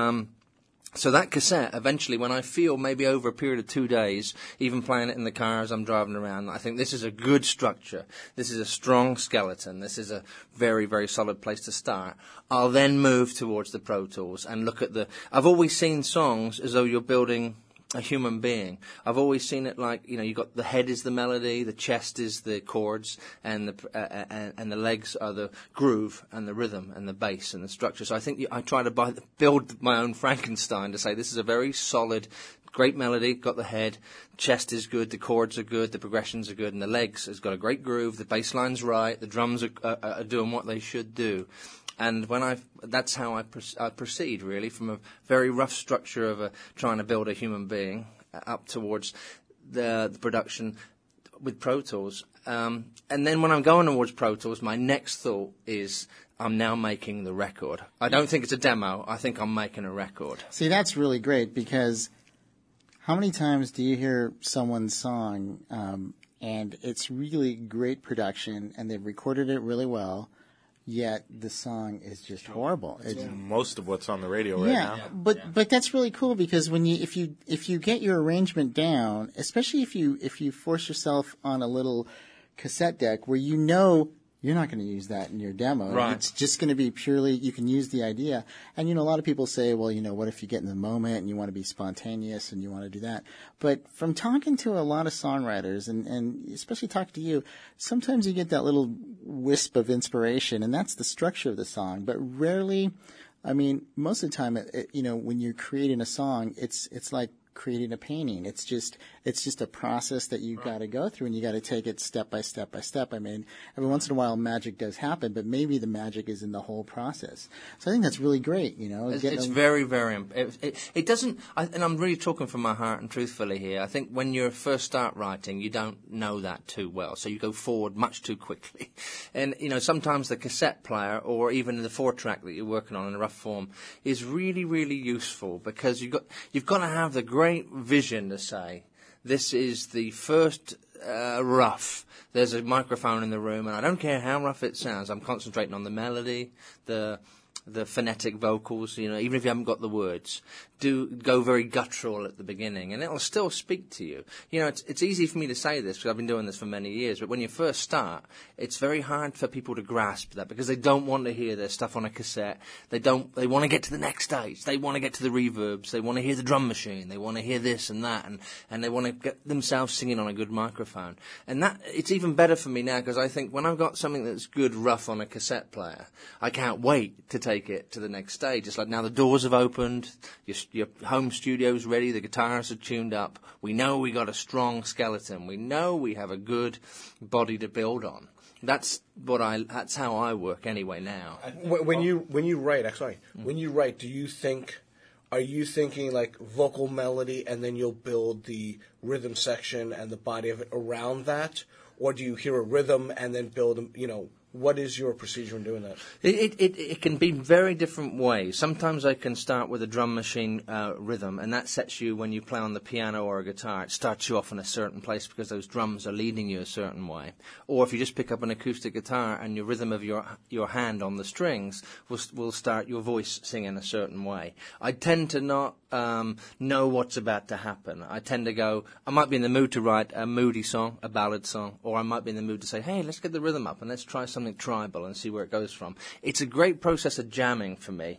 So that cassette, eventually, when I feel maybe over a period of 2 days, even playing it in the car as I'm driving around, I think this is a good structure. This is a strong skeleton. This is a very, very solid place to start. I'll then move towards the Pro Tools and look at I've always seen songs as though you're building a human being. I've always seen it like, you got the head is the melody, the chest is the chords, and the legs are the groove and the rhythm and the bass and the structure. So I think I try to build my own Frankenstein to say this is a very solid, great melody, got the head, chest is good, the chords are good, the progressions are good, and the legs has got a great groove, the bass line's right, the drums are doing what they should do. And that's how I proceed, really, from a very rough structure of trying to build a human being up towards the production with Pro Tools. And then when I'm going towards Pro Tools, my next thought is I'm now making the record. I don't think it's a demo. I think I'm making a record. See, that's really great, because how many times do you hear someone's song and it's really great production and they've recorded it really well, yet the song is just horrible. It's most of what's on the radio right now. But that's really cool, because if you get your arrangement down, especially if you force yourself on a little cassette deck where you're not going to use that in your demo. Right. It's just going to be purely, you can use the idea. And, a lot of people say, well, what if you get in the moment and you want to be spontaneous and you want to do that? But from talking to a lot of songwriters and especially talking to you, sometimes you get that little wisp of inspiration, and that's the structure of the song. But rarely, most of the time, when you're creating a song, it's like creating a painting. It's just a process that you've got to go through, and you got to take it step by step by step. Every once in a while magic does happen, but maybe the magic is in the whole process. So I think that's really great. It's very, very. It doesn't. And I'm really talking from my heart and truthfully here. I think when you first start writing, you don't know that too well, so you go forward much too quickly. And sometimes the cassette player or even the 4-track that you're working on in a rough form is really, really useful, because you've got to have the great vision to say, this is the first rough. There's a microphone in the room, and I don't care how rough it sounds. I'm concentrating on the melody, the phonetic vocals, even if you haven't got the words. Go very guttural at the beginning, and it'll still speak to you. It's easy for me to say this because I've been doing this for many years, but when you first start, it's very hard for people to grasp that, because they don't want to hear their stuff on a cassette. They want to get to the next stage. They want to get to the reverbs. They want to hear the drum machine. They want to hear this and that, and they want to get themselves singing on a good microphone. And that, it's even better for me now, because I think when I've got something that's good rough on a cassette player, I can't wait to take it to the next stage. It's like now the doors have opened, your home studio's ready, the guitars are tuned up, we know we got a strong skeleton, we know we have a good body to build on. That's how I work anyway now. When you write, are you thinking like vocal melody and then you'll build the rhythm section and the body of it around that? Or do you hear a rhythm and then build, what is your procedure in doing that? It can be very different ways. Sometimes I can start with a drum machine rhythm, and that sets you, when you play on the piano or a guitar, it starts you off in a certain place because those drums are leading you a certain way. Or if you just pick up an acoustic guitar and your rhythm of your hand on the strings will start your voice singing a certain way. I tend to not know what's about to happen. I tend to go, I might be in the mood to write a moody song, a ballad song, or I might be in the mood to say, hey, let's get the rhythm up and let's try something tribal and see where it goes from. It's a great process of jamming for me.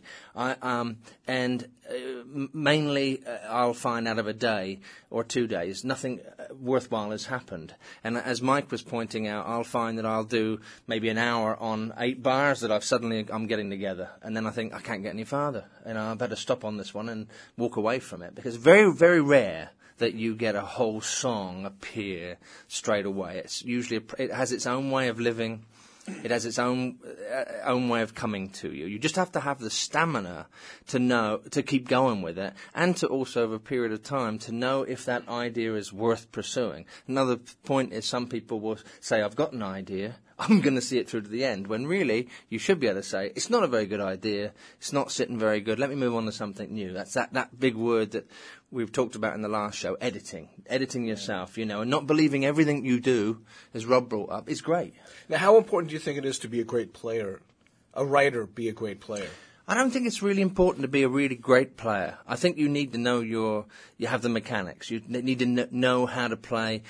Mainly I'll find out of a day or 2 days nothing worthwhile has happened. And as Mike was pointing out, I'll find that I'll do maybe an hour on 8 bars that I'm getting together, and then I think I can't get any farther, and I better stop on this one and walk away from it, because very, very rare that you get a whole song appear straight away. It's usually it has its own way of living. It has its own way of coming to you. You just have to have the stamina to keep going with it, and to also, over a period of time, to know if that idea is worth pursuing. Another point is some people will say, I've got an idea, I'm going to see it through to the end, when really you should be able to say, it's not a very good idea, it's not sitting very good, let me move on to something new. That's that big word that we've talked about in the last show, editing. Editing yourself, and not believing everything you do, as Rob brought up, is great. Now, how important do you think it is to be a great player, a writer be a great player? I don't think it's really important to be a really great player. I think you need to know you have the mechanics. You need to know how to play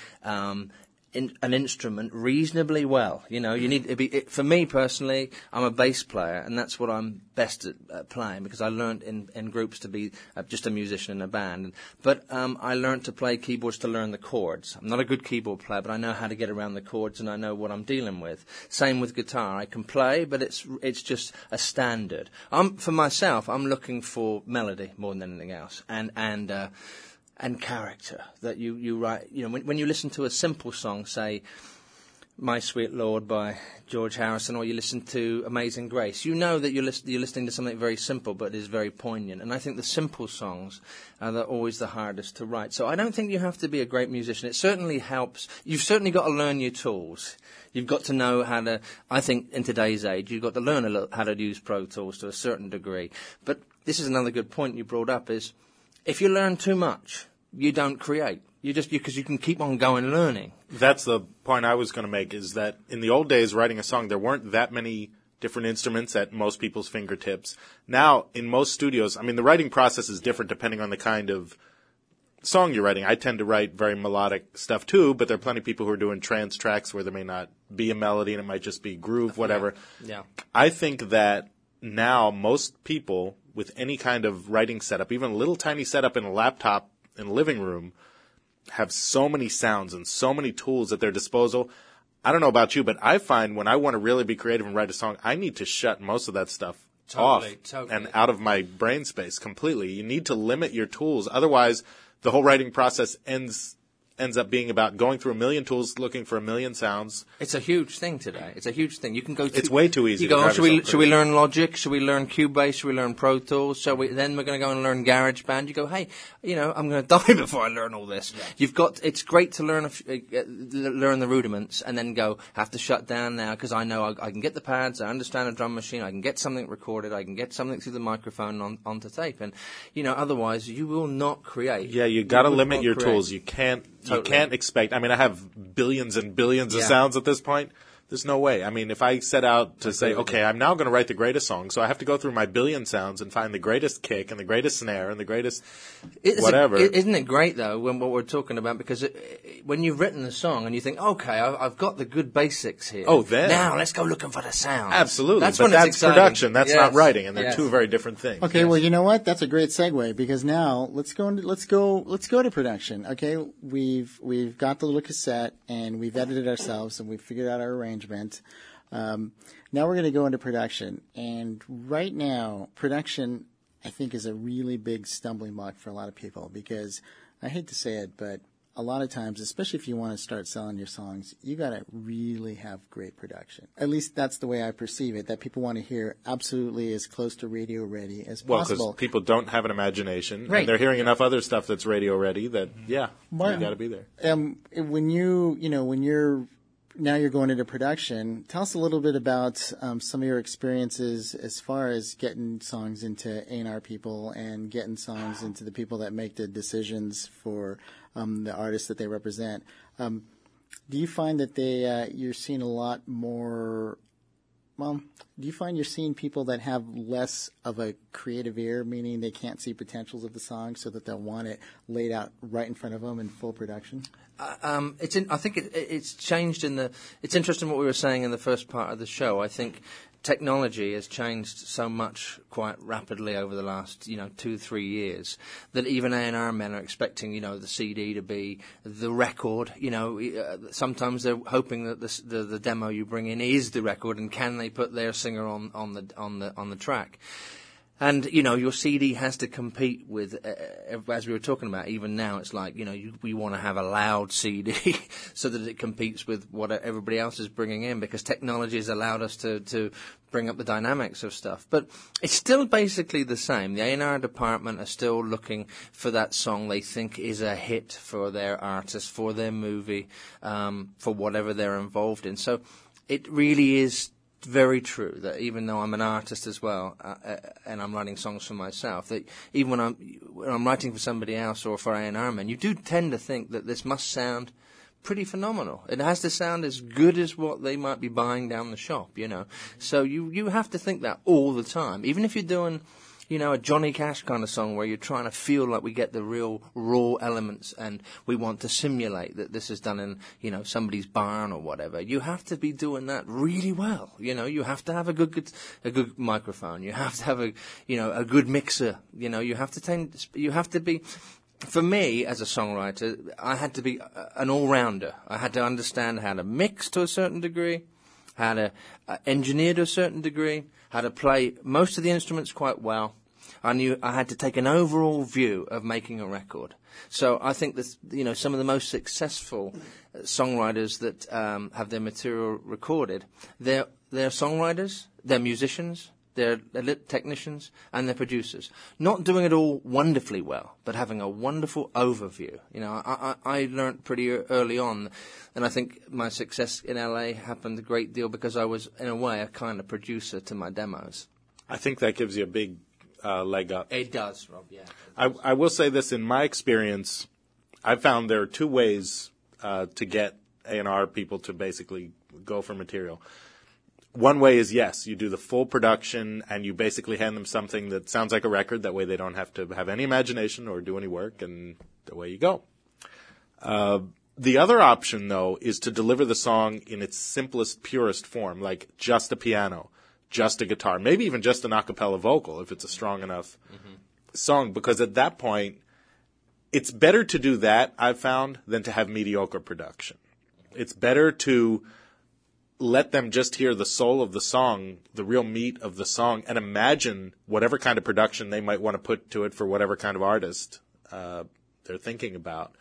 an instrument reasonably well. You need to be. For me personally, I'm a bass player, and that's what I'm best at playing, because I learned in groups to be just a musician in a band. But I learned to play keyboards to learn the chords. I'm not a good keyboard player, but I know how to get around the chords, and I know what I'm dealing with. Same with guitar. I can play, but it's just a standard. For myself, I'm looking for melody more than anything else, and character that you write. When you listen to a simple song, say My Sweet Lord by George Harrison, or you listen to Amazing Grace, you know that you're listening to something very simple but is very poignant. And I think the simple songs are always the hardest to write. So I don't think you have to be a great musician. It certainly helps. You've certainly got to learn your tools. You've got to know how to, I think in today's age, you've got to learn how to use Pro Tools to a certain degree. But this is another good point you brought up, is if you learn too much, you don't create. Because you can keep on going learning. That's the point I was going to make, is that in the old days, writing a song, there weren't that many different instruments at most people's fingertips. Now, in most studios, the writing process is different depending on the kind of song you're writing. I tend to write very melodic stuff too, but there are plenty of people who are doing trance tracks where there may not be a melody and it might just be groove, whatever. Yeah. I think that now most people with any kind of writing setup, even a little tiny setup in a laptop in a living room, have so many sounds and so many tools at their disposal. I don't know about you, but I find when I want to really be creative and write a song, I need to shut most of that stuff off and out of my brain space completely. You need to limit your tools. Otherwise, the whole writing process ends up being about going through a million tools, looking for a million sounds. It's a huge thing today. It's a huge thing. You can go. It's way too easy. You go, should we learn Logic? Should we learn Cubase? Should we learn Pro Tools? Then we're going to go and learn GarageBand. You go, hey, I'm going to die before I learn all this. Yeah. It's great to learn the rudiments and then go, have to shut down now because I know I can get the pads. I understand a drum machine. I can get something recorded. I can get something through the microphone onto tape. And otherwise you will not create. Yeah, you got to limit your tools. You can't. Totally. You can't expect. I have billions and billions of sounds at this point. There's no way. If I set out to say, okay, I'm now going to write the greatest song, so I have to go through my billion sounds and find the greatest kick and the greatest snare and the greatest whatever. Isn't it great, though, what we're talking about? Because when you've written the song and you think, okay, I've got the good basics here. Oh, then. Now let's go looking for the sound. Absolutely. That's production. That's not writing, and they're two very different things. Okay, well, you know what? That's a great segue, because now let's go to production. Okay, we've got the little cassette and we've edited ourselves and we've figured out our arrangement. Now we're going to go into production. And right now, production, I think, is a really big stumbling block for a lot of people, because I hate to say it, but a lot of times, especially if you want to start selling your songs, you got to really have great production. At least that's the way I perceive it, that people want to hear absolutely as close to radio ready as possible. Well, because people don't have an imagination, right. And they're hearing enough other stuff that's radio ready that, you got to be there. Now you're going into production. Tell us a little bit about some of your experiences as far as getting songs into A&R people and getting songs into the people that make the decisions for the artists that they represent. Do you find that you're seeing a lot more? Well, do you find you're seeing people that have less of a creative ear, meaning they can't see potentials of the song, so that they'll want it laid out right in front of them in full production? I think it's changed it's interesting what we were saying in the first part of the show. I think technology has changed so much quite rapidly over the last, 2-3 years, that even A&R men are expecting, the CD to be the record. Sometimes they're hoping that the demo you bring in is the record, and can they put their singer on the track? And, your CD has to compete with, as we were talking about, even now it's like, we want to have a loud CD so that it competes with what everybody else is bringing in, because technology has allowed us to bring up the dynamics of stuff. But it's still basically the same. The A&R department are still looking for that song they think is a hit for their artist, for their movie, for whatever they're involved in. So it really is very true that even though I'm an artist as well, and I'm writing songs for myself, that even when I'm writing for somebody else or for A&R men, you do tend to think that this must sound pretty phenomenal. It has to sound as good as what they might be buying down the shop, So you have to think that all the time, even if you're doing a Johnny Cash kind of song where you're trying to feel like we get the real raw elements and we want to simulate that this is done in, somebody's barn or whatever. You have to be doing that really well. You have to have a good microphone. You have to have a good mixer. You have to be. For me, as a songwriter, I had to be an all-rounder. I had to understand how to mix to a certain degree, how to engineer to a certain degree, how to play most of the instruments quite well. I knew I had to take an overall view of making a record. So I think that, some of the most successful songwriters that have their material recorded, they're songwriters, they're musicians, they're technicians, and they're producers. Not doing it all wonderfully well, but having a wonderful overview. I learned pretty early on, and I think my success in LA happened a great deal because I was, in a way, a kind of producer to my demos. I think that gives you a big leg up. It does, Rob, yeah. I will say this, in my experience, I've found there are two ways to get A&R people to basically go for material. One way is, yes, you do the full production and you basically hand them something that sounds like a record. That way they don't have to have any imagination or do any work, and away you go. The other option, though, is to deliver the song in its simplest, purest form, like just a piano, just a guitar, maybe even just an a cappella vocal if it's a strong enough song, because at that point, it's better to do that, I've found, than to have mediocre production. It's better to let them just hear the soul of the song, the real meat of the song, and imagine whatever kind of production they might want to put to it for whatever kind of artist they're thinking about.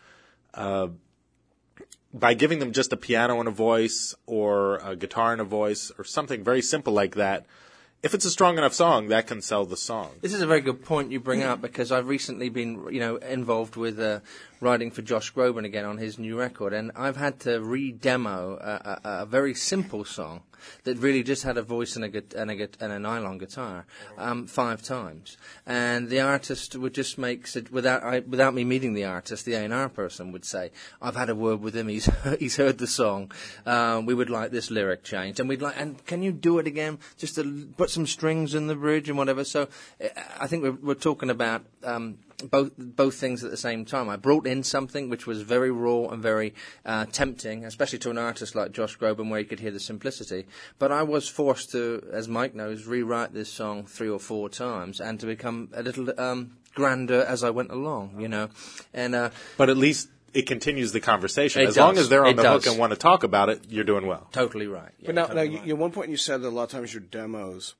By giving them just a piano and a voice or a guitar and a voice or something very simple like that, if it's a strong enough song, that can sell the song. This is a very good point you bring up, because I've recently been, involved with writing for Josh Groban again on his new record, and I've had to re-demo a very simple song that really just had a voice and a nylon guitar 5 times, and the artist would just make, without me meeting the artist, the A&R person would say, "I've had a word with him. He's heard the song. We would like this lyric changed, and can you do it again, just to put some strings in the bridge and whatever." So I think we're talking about both things at the same time. I brought in something which was very raw and very tempting, especially to an artist like Josh Groban, where you could hear the simplicity. But I was forced to, as Mike knows, rewrite this song 3 or 4 times and to become a little grander as I went along, And but at least it continues the conversation. As long as they're on the hook and want to talk about it, you're doing well. Totally right. Yeah, but now, totally right. At one point you said that a lot of times your demos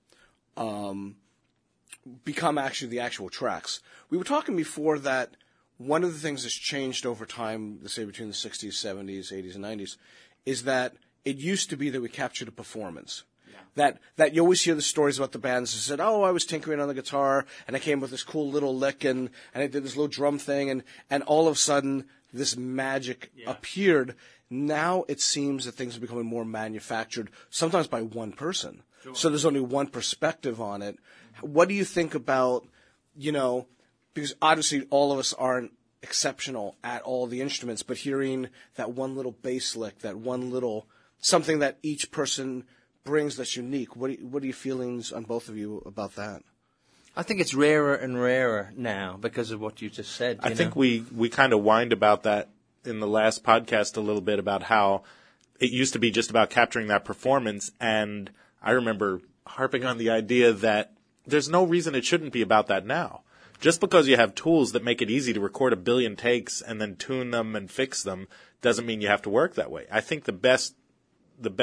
become actually the actual tracks. We were talking before that one of the things that's changed over time, let's say between the 60s, 70s, 80s, and 90s, is that it used to be that we captured a performance. Yeah. That you always hear the stories about the bands that said, "Oh, I was tinkering on the guitar, and I came with this cool little lick, and I did this little drum thing, and all of a sudden this magic appeared." Now it seems that things are becoming more manufactured, sometimes by one person. Sure. So there's only one perspective on it. What do you think about, because obviously all of us aren't exceptional at all the instruments, but hearing that one little bass lick, that one little something that each person brings that's unique. What are your feelings on both of you about that? I think it's rarer and rarer now because of what you just said. I think we kind of whined about that in the last podcast a little bit, about how it used to be just about capturing that performance, and I remember harping on the idea that there's no reason it shouldn't be about that now. Just because you have tools that make it easy to record 1 billion takes and then tune them and fix them doesn't mean you have to work that way. I think the best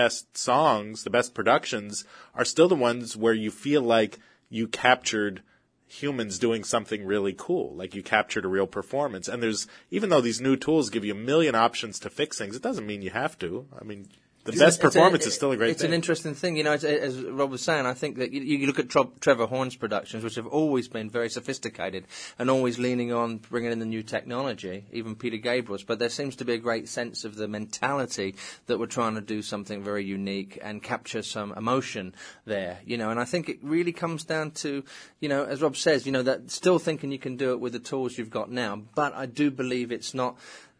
songs, the best productions are still the ones where you feel like you captured humans doing something really cool. Like you captured a real performance. And even though these new tools give you a million options to fix things, it doesn't mean you have to. I mean, the best performance is still a great thing. It's an interesting thing. As Rob was saying, I think that you look at Trevor Horn's productions, which have always been very sophisticated and always leaning on bringing in the new technology, even Peter Gabriel's, but there seems to be a great sense of the mentality that we're trying to do something very unique and capture some emotion there, and I think it really comes down to, as Rob says, that still thinking you can do it with the tools you've got now, but I do believe it's not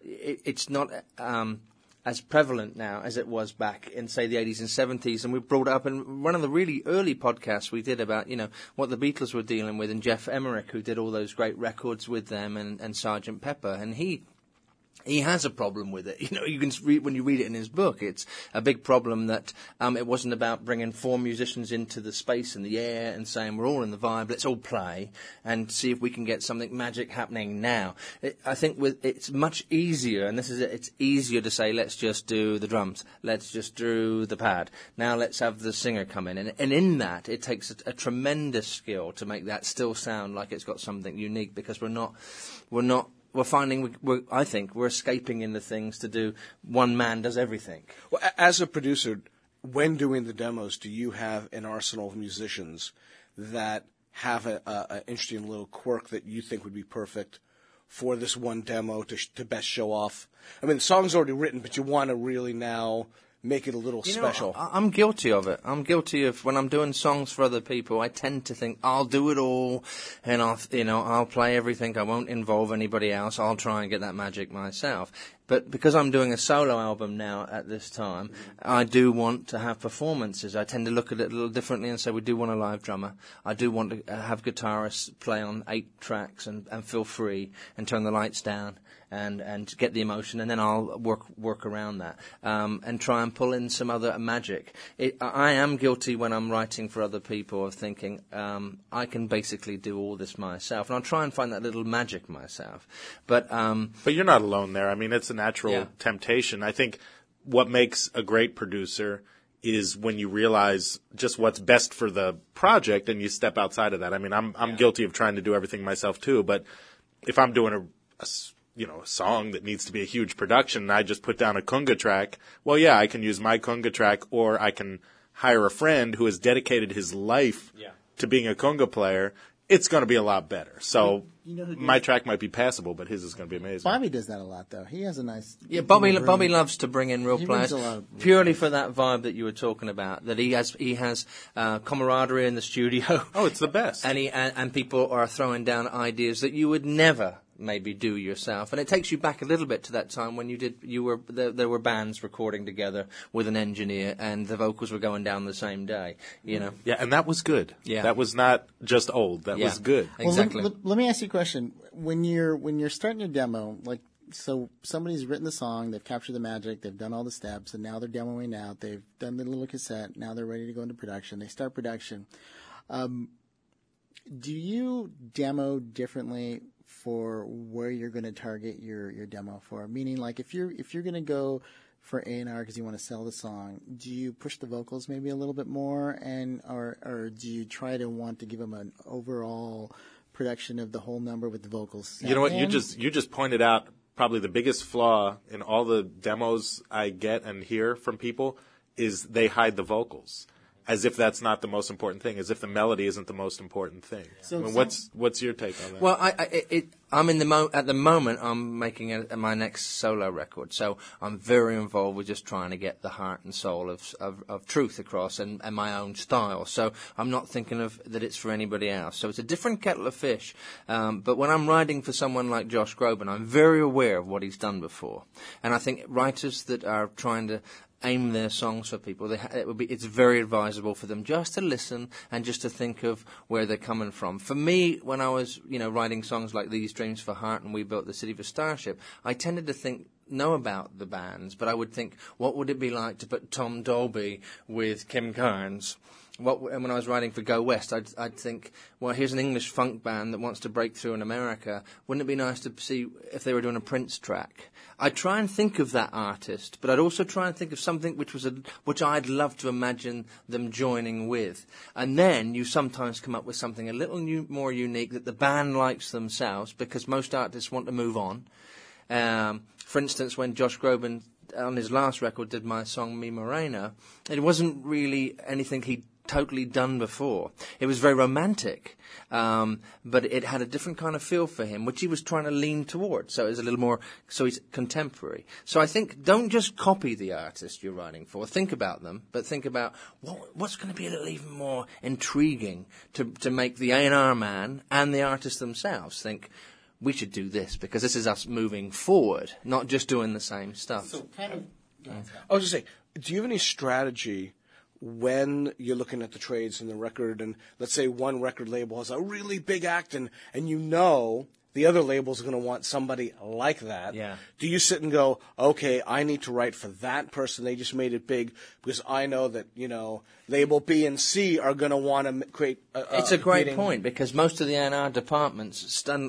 as prevalent now as it was back in, say, the 80s and 70s. And we brought it up in one of the really early podcasts we did about, what the Beatles were dealing with, and Jeff Emmerich, who did all those great records with them, and Sgt. Pepper. And he has a problem with it. You can read, when you read it in his book, it's a big problem that it wasn't about bringing 4 musicians into the space and the air and saying we're all in the vibe, let's all play and see if we can get something magic happening now. I think it's much easier, and this is it, it's easier to say let's just do the drums, let's just do the pad, now let's have the singer come in. And in that, it takes a tremendous skill to make that still sound like it's got something unique, because we're finding, I think, we're escaping into things to do. One man does everything. Well, as a producer, when doing the demos, do you have an arsenal of musicians that have an interesting little quirk that you think would be perfect for this one demo to best show off? I mean, the song's already written, but you want to really now make it a little special. I'm guilty of it. I'm guilty of, when I'm doing songs for other people, I tend to think I'll do it all, and I'll play everything. I won't involve anybody else. I'll try and get that magic myself. But because I'm doing a solo album now at this time, I do want to have performances. I tend to look at it a little differently and say we do want a live drummer. I do want to have guitarists play on 8 tracks and feel free and turn the lights down and get the emotion, and then I'll work around that and try and pull in some other magic. I am guilty when I'm writing for other people of thinking I can basically do all this myself, and I'll try and find that little magic myself. But you're not alone there. I mean, it's a natural temptation. I think what makes a great producer is when you realize just what's best for the project and you step outside of that. I mean, I'm guilty of trying to do everything myself too, but if I'm doing a song that needs to be a huge production and I just put down a conga track, well, yeah, I can use my conga track, or I can hire a friend who has dedicated his life to being a conga player. It's going to be a lot better. So my track might be passable, but his is going to be amazing. Bobby does that a lot, though. He has a nice... Yeah, Bobby loves to bring in real players purely for that vibe that you were talking about, that he has camaraderie in the studio. Oh, it's the best. And people are throwing down ideas that you would never maybe do yourself, and it takes you back a little bit to that time when there were bands recording together with an engineer, and the vocals were going down the same day. Yeah, and that was good. Yeah, that was not just old. That was good. Exactly. Well, let me ask you a question. When you're starting your demo, so somebody's written the song, they've captured the magic, they've done all the steps, and now they're demoing out. They've done the little cassette. Now they're ready to go into production. They start production. Do you demo differently for where you're going to target your demo for? Meaning, like, if you're going to go for A&R because you want to sell the song, do you push the vocals maybe a little bit more, or do you try to want to give them an overall production of the whole number with the vocals? You know what? You just pointed out probably the biggest flaw in all the demos I get and hear from people is they hide the vocals. As if that's not the most important thing, as if the melody isn't the most important thing. So, what's your take on that? Well, I'm at the moment I'm making my next solo record, so I'm very involved with just trying to get the heart and soul of truth across and my own style. So I'm not thinking of that it's for anybody else. So it's a different kettle of fish. But when I'm writing for someone like Josh Groban, I'm very aware of what he's done before, and I think writers that are trying to aim their songs for people, it's very advisable for them just to listen and just to think of where they're coming from. For me, when I was writing songs like These Dreams for Heart and We Built the City for Starship, I tended to think know about the bands, but I would think, what would it be like to put Tom Dolby with Kim Carnes? When I was writing for Go West, I'd think, well, here's an English funk band that wants to break through in America. Wouldn't it be nice to see if they were doing a Prince track? I'd try and think of that artist, but I'd also try and think of something which I'd love to imagine them joining with. And then you sometimes come up with something a little more unique that the band likes themselves, because most artists want to move on. For instance, when Josh Groban on his last record did my song Mi Morena, it wasn't really anything he'd totally done before. It was very romantic, but it had a different kind of feel for him, which he was trying to lean towards. So it was a little more, so he's contemporary. So I think don't just copy the artist you're writing for. Think about them, but think about what's going to be a little even more intriguing to make the A&R man and the artist themselves think, we should do this because this is us moving forward, not just doing the same stuff. So kind of. I was going to say, do you have any strategy when you're looking at the trades and the record, and let's say one record label has a really big act, and you know the other label's going to want somebody like that. Yeah. Do you sit and go, okay, I need to write for that person, they just made it big, because I know that, label B and C are going to want to create It's a great point, because most of the A&R departments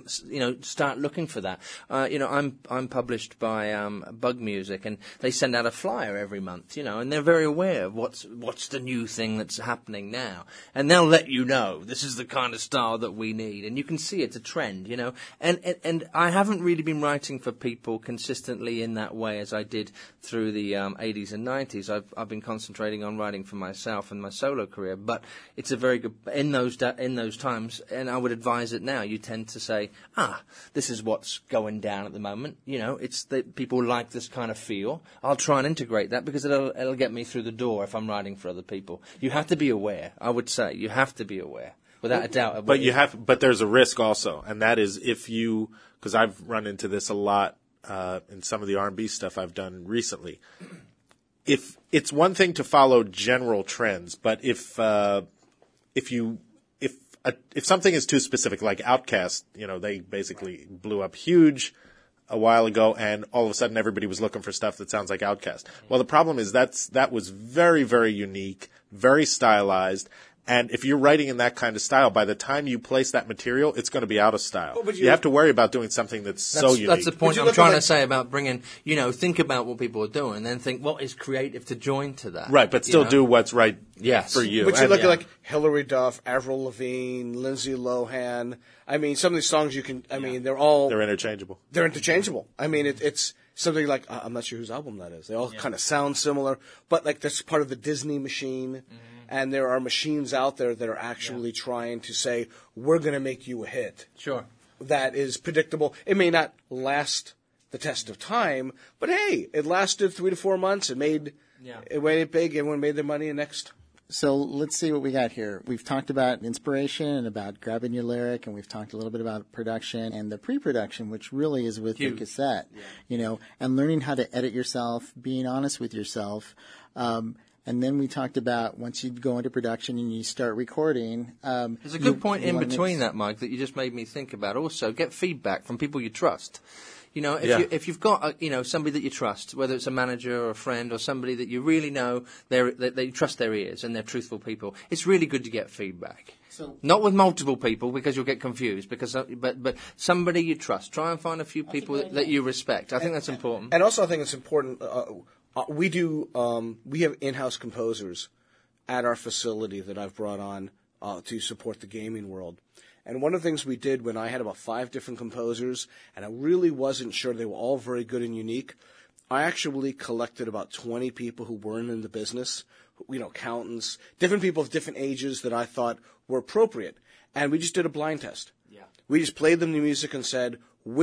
start looking for that. I'm published by Bug Music, and they send out a flyer every month, and they're very aware of what's the new thing that's happening now. And they'll let you know, this is the kind of style that we need. And you can see it's a trend, And I haven't really been writing for people consistently in that way as I did through the 80s and 90s. I've been concentrating on writing for myself and my solo career, but it's a very good in those times. And I would advise it now. You tend to say, this is what's going down at the moment. It's that people like this kind of feel. I'll try and integrate that because it'll get me through the door if I'm writing for other people. You have to be aware. I would say you have to be aware. Without a doubt. But there's a risk also, and that is because I've run into this a lot in some of the R&B stuff I've done recently. If it's one thing to follow general trends, but if something is too specific, like Outkast, they basically blew up huge a while ago, and all of a sudden everybody was looking for stuff that sounds like Outkast. Well, the problem is that was very, very unique, very stylized. And if you're writing in that kind of style, by the time you place that material, it's going to be out of style. You have to worry about doing something that's so unique. That's the point I'm trying to say about bringing, think about what people are doing, and then think what is creative to join to that. Right, but still do what's right for you. But you look at like Hilary Duff, Avril Lavigne, Lindsay Lohan. I mean, some of these songs they're interchangeable. They're interchangeable. I mean, it's something like, I'm not sure whose album that is. They all kind of sound similar, but like that's part of the Disney machine. Mm-hmm. And there are machines out there that are actually trying to say, we're going to make you a hit. Sure. That is predictable. It may not last the test of time, but hey, it lasted 3 to 4 months. It made it big. Everyone made their money next. So let's see what we got here. We've talked about inspiration and about grabbing your lyric, and we've talked a little bit about production and the pre-production, which really is with the cassette, and learning how to edit yourself, being honest with yourself. And then we talked about once you go into production and you start recording. There's a good point in between that, Mike, that you just made me think about. Also, get feedback from people you trust. If you've got somebody that you trust, whether it's a manager or a friend or somebody that you really know, they trust their ears and they're truthful people, it's really good to get feedback. Not with multiple people because you'll get confused. But somebody you trust. Try and find a few people that you respect. I think that's important. And also, I think it's important. We have in-house composers at our facility that I've brought on to support the gaming world. And one of the things we did when I had about 5 different composers, and I really wasn't sure they were all very good and unique, I actually collected about 20 people who weren't in the business, accountants, different people of different ages that I thought were appropriate. And we just did a blind test. Yeah. We just played them the music and said,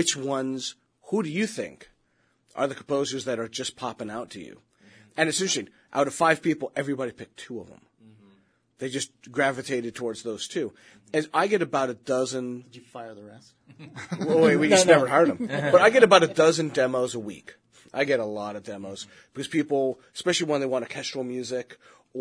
who do you think are the composers that are just popping out to you? Mm-hmm. And it's interesting. Out of 5 people, everybody picked 2 of them. Mm-hmm. They just gravitated towards those 2. Mm-hmm. And I get about a dozen. Did you fire the rest? Well, we just never hired them. But I get about a dozen demos a week. I get a lot of demos because people, especially when they want orchestral music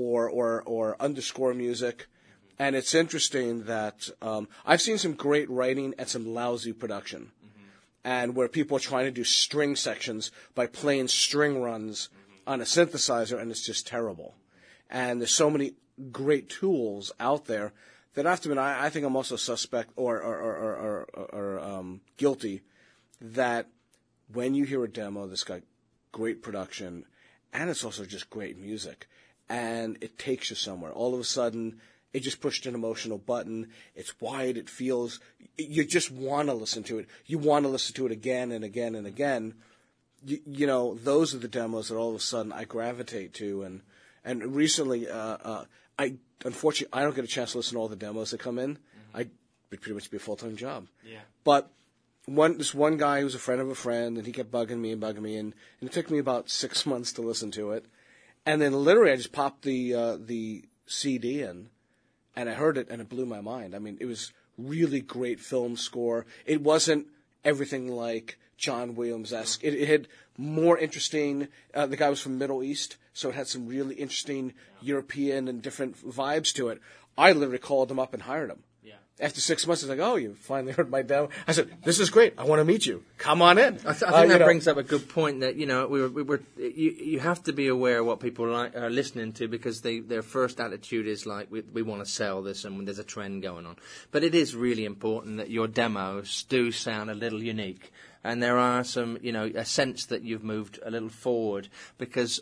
or underscore music. And it's interesting that I've seen some great writing and some lousy production. and where people are trying to do string sections by playing string runs on a synthesizer, and it's just terrible. And there's so many great tools out there that I have to admit, I think I'm also suspect or guilty that when you hear a demo that's got great production and it's also just great music and it takes you somewhere, all of a sudden it just pushed an emotional button. It's wide. It feels you just want to listen to it. You want to listen to it again and again and again. You know, those are the demos that all of a sudden I gravitate to. And recently, unfortunately, I don't get a chance to listen to all the demos that come in. It'd pretty much be a full-time job. Yeah. But this one guy who was a friend of a friend, and he kept bugging me, and it took me about 6 months to listen to it. And then literally I just popped the CD in, and I heard it, and it blew my mind. I mean, it was really great film score. It wasn't everything like John Williams-esque. It had more interesting. The guy was from Middle East, so it had some really interesting European and different vibes to it. I literally called him up and hired him. Yeah. After 6 months, I was like, "Oh, you finally heard my demo." I said, "This is great. I want to meet you. Come on in." I think that brings up a good point. That you have to be aware of what people are listening to, because their first attitude is like, we want to sell this, and there's a trend going on. But it is really important that your demos do sound a little unique. And there are some, a sense that you've moved a little forward, because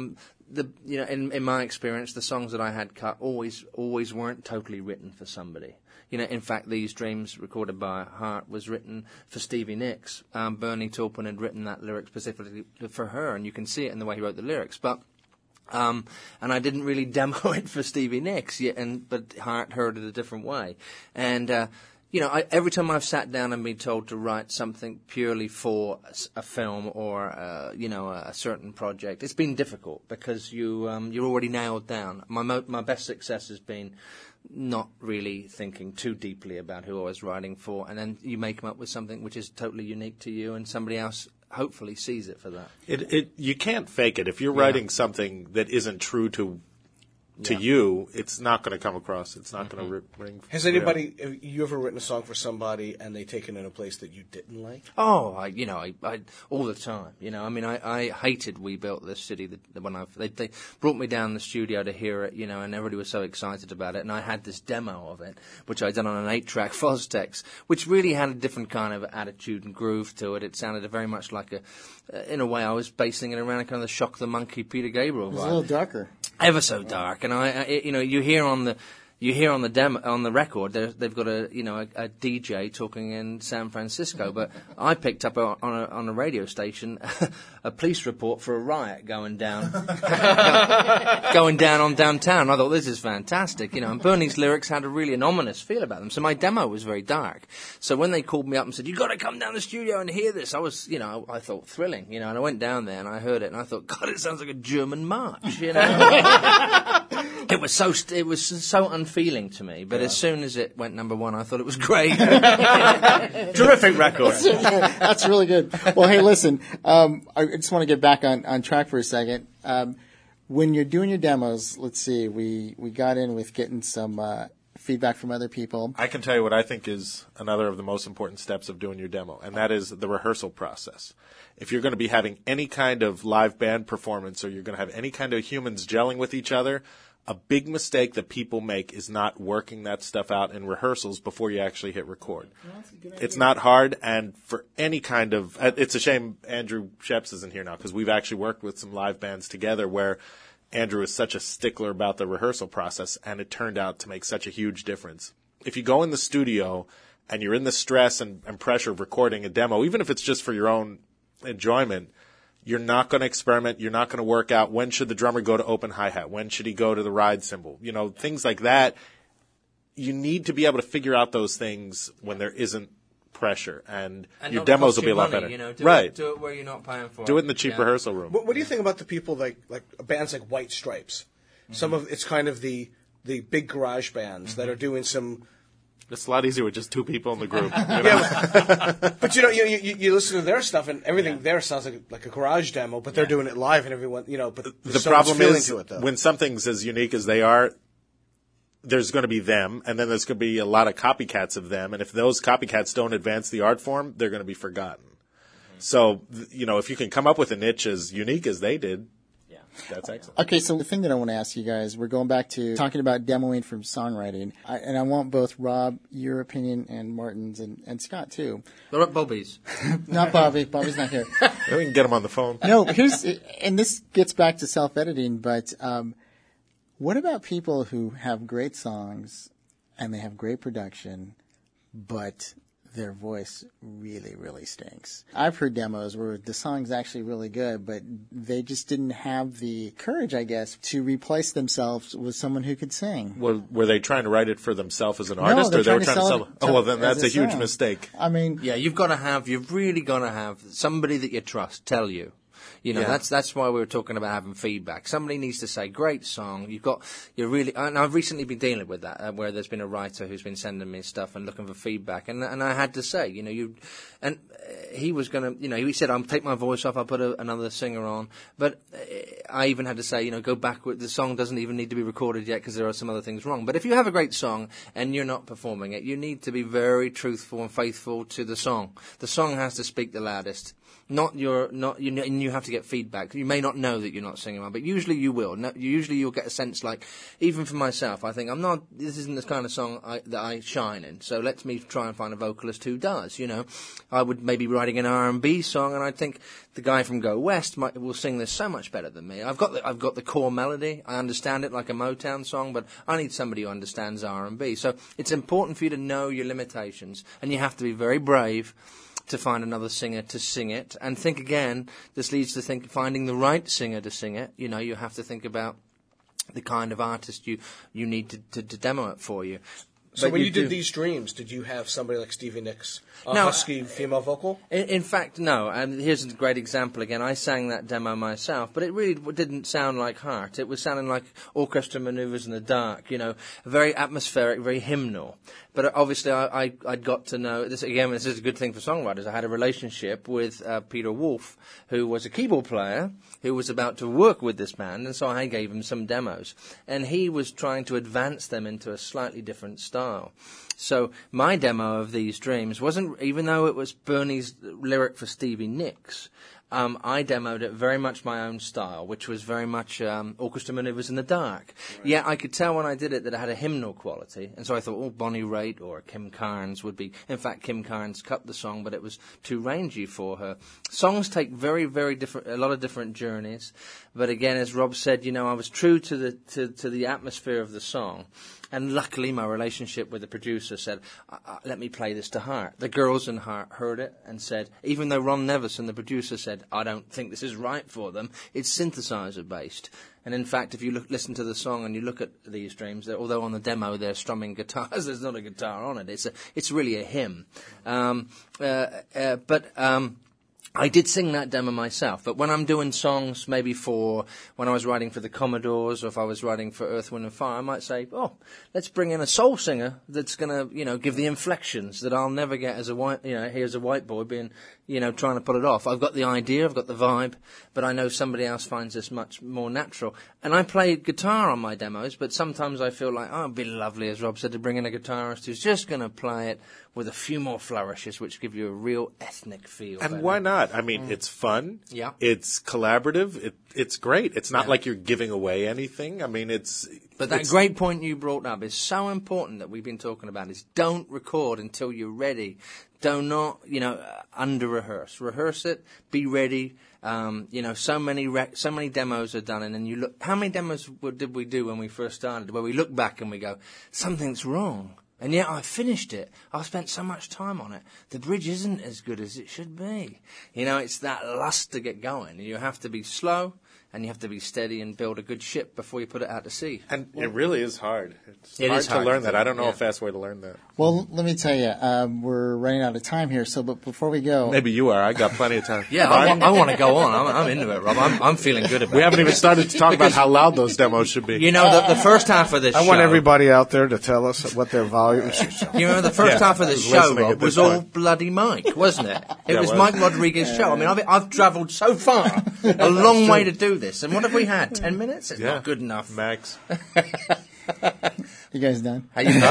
in my experience, the songs that I had cut always weren't totally written for somebody. In fact, These Dreams, recorded by Hart, was written for Stevie Nicks. Bernie Taupin had written that lyric specifically for her, and you can see it in the way he wrote the lyrics. But and I didn't really demo it for Stevie Nicks yet, but Hart heard it a different way, and. Every time I've sat down and been told to write something purely for a film or, a certain project, it's been difficult, because you're already nailed down. My best success has been not really thinking too deeply about who I was writing for, and then you may come up with something which is totally unique to you, and somebody else hopefully sees it for that. You can't fake it. If you're writing something that isn't true to you, it's not going to come across. It's not going to ring. Have you ever written a song for somebody and they taken it in a place that you didn't like? Oh, I all the time. I hated We Built This City when they brought me down the studio to hear it, and everybody was so excited about it, and I had this demo of it, which I'd done on an 8-track Fostex, which really had a different kind of attitude and groove to it. It sounded very much like in a way, I was basing it around a kind of the Shock the Monkey, Peter Gabriel vibe. It was a little darker. Ever so dark, and you hear on the demo, on the record, they've got a DJ talking in San Francisco, but I picked up on a radio station a police report for a riot going down on downtown. I thought, this is fantastic, and Bernie's lyrics had an ominous feel about them. So my demo was very dark. So when they called me up and said, "You got to come down the studio and hear this," I was, I thought thrilling, and I went down there and I heard it and I thought, God, it sounds like a German march, It was so unfeeling to me, but as soon as it went number one, I thought it was great. Terrific record. That's really good. Well, hey, listen, I just want to get back on track for a second. When you're doing your demos, let's see, we got in with getting some feedback from other people. I can tell you what I think is another of the most important steps of doing your demo, and that is the rehearsal process. If you're going to be having any kind of live band performance, or you're going to have any kind of humans gelling with each other, a big mistake that people make is not working that stuff out in rehearsals before you actually hit record. It's not hard, and for any kind of... It's a shame Andrew Sheps isn't here now, because we've actually worked with some live bands together where Andrew is such a stickler about the rehearsal process, and it turned out to make such a huge difference. If you go in the studio and you're in the stress and pressure of recording a demo, even if it's just for your own enjoyment, you're not going to experiment. You're not going to work out when should the drummer go to open hi-hat, when should he go to the ride cymbal, things like that. You need to be able to figure out those things when there isn't pressure, and your demos will be a lot better. Do it where you're not paying for it. Do it in the cheap rehearsal room. What do you think about the people like bands like White Stripes? Some of it's kind of the big garage bands that are doing some. It's a lot easier with just two people in the group. But you listen to their stuff and everything there sounds like a garage demo, but they're doing it live and everyone, but the problem is when something's as unique as they are, there's going to be them, and then there's going to be a lot of copycats of them, and if those copycats don't advance the art form, they're going to be forgotten. So, if you can come up with a niche as unique as they did, that's excellent. Okay, so the thing that I want to ask you guys, we're going back to talking about demoing from songwriting, and I want both Rob, your opinion, and Martin's, and Scott too. What about Bobby's? Not Bobby. Bobby's not here. We can get him on the phone. No, and this gets back to self-editing, but what about people who have great songs and they have great production, but their voice really, really stinks? I've heard demos where the song's actually really good, but they just didn't have the courage, I guess, to replace themselves with someone who could sing. Were they trying to write it for themselves as an artist, or they were trying to sell it? Oh, well, then that's a huge mistake. I mean, yeah, you've really got to have somebody that you trust tell you. That's why we were talking about having feedback. Somebody needs to say, great song. And I've recently been dealing with that, where there's been a writer who's been sending me stuff and looking for feedback. And I had to say, he was going to, he said, I'll take my voice off, I'll put another singer on. But I even had to say, go back with the song doesn't even need to be recorded yet because there are some other things wrong. But if you have a great song and you're not performing it, you need to be very truthful and faithful to the song. The song has to speak the loudest. And you have to get feedback. You may not know that you're not singing well, but usually you will. Usually you'll get a sense like, even for myself, I think this isn't the kind of song that I shine in. So let me try and find a vocalist who does. I would maybe writing an R&B song, and I think the guy from Go West will sing this so much better than me. I've got the core melody. I understand it like a Motown song, but I need somebody who understands R&B. So it's important for you to know your limitations, and you have to be very brave to find another singer to sing it. And think again, this leads to finding the right singer to sing it. You have to think about the kind of artist you need to demo it for you. So when you did these dreams, did you have somebody like Stevie Nicks, husky female vocal? In fact, no. And here's a great example again. I sang that demo myself, but it really didn't sound like Heart. It was sounding like Orchestra Maneuvers in the Dark, very atmospheric, very hymnal. But obviously I'd got to know, this is a good thing for songwriters. I had a relationship with Peter Wolf, who was a keyboard player, who was about to work with this band, and so I gave him some demos. And he was trying to advance them into a slightly different style. So my demo of These Dreams wasn't, even though it was Bernie's lyric for Stevie Nicks, I demoed it very much my own style, which was very much Orchestra Maneuvers in the Dark. Right. Yeah, I could tell when I did it that it had a hymnal quality, and so I thought, Bonnie Raitt or Kim Carnes would be. In fact, Kim Carnes cut the song, but it was too rangy for her. Songs take very, very different, a lot of different journeys. But again, as Rob said, I was true to the atmosphere of the song. And luckily, my relationship with the producer said, let me play this to Heart. The girls in Heart heard it and said, even though Ron Nevison, the producer, said, I don't think this is right for them, it's synthesizer-based. And in fact, if you listen to the song and you look at These Dreams, although on the demo they're strumming guitars, there's not a guitar on it. It's really a hymn. I did sing that demo myself, but when I'm doing songs maybe when I was writing for the Commodores, or if I was writing for Earth, Wind & Fire, I might say, let's bring in a soul singer that's going to, give the inflections that I'll never get as here's a white boy being, trying to pull it off. I've got the idea, I've got the vibe, but I know somebody else finds this much more natural. And I play guitar on my demos, but sometimes I feel like, it'd be lovely, as Rob said, to bring in a guitarist who's just going to play it with a few more flourishes, which give you a real ethnic feel. And why not? I mean, it's fun. Yeah. It's collaborative. It's great. It's not like you're giving away anything. I mean, But that great point you brought up is so important that we've been talking about is don't record until you're ready. Do not, under-rehearse. Rehearse it. Be ready. So many demos are done, and then you look. How many demos did we do when we first started? Where we look back and we go, something's wrong. And yet I finished it. I've spent so much time on it. The bridge isn't as good as it should be. It's that lust to get going. You have to be slow, and you have to be steady and build a good ship before you put it out to sea. And it really is hard. It is hard to learn that. I don't know a fast way to learn that. Well, let me tell you, we're running out of time here. But before we go, maybe you are. I got plenty of time. Yeah, I want to go on. I'm into it, Rob. I'm feeling good about it. We haven't even started to talk about how loud those demos should be. The first half of this show. I want everybody out there to tell us what their volume is. You remember the first half of this show, Rob, was all bloody Mike, wasn't it? It was Mike Rodriguez's show. I mean, I've travelled so far, a long way to do this. And what have we had? 10 minutes? It's not good enough. Max. You guys done? How you doing?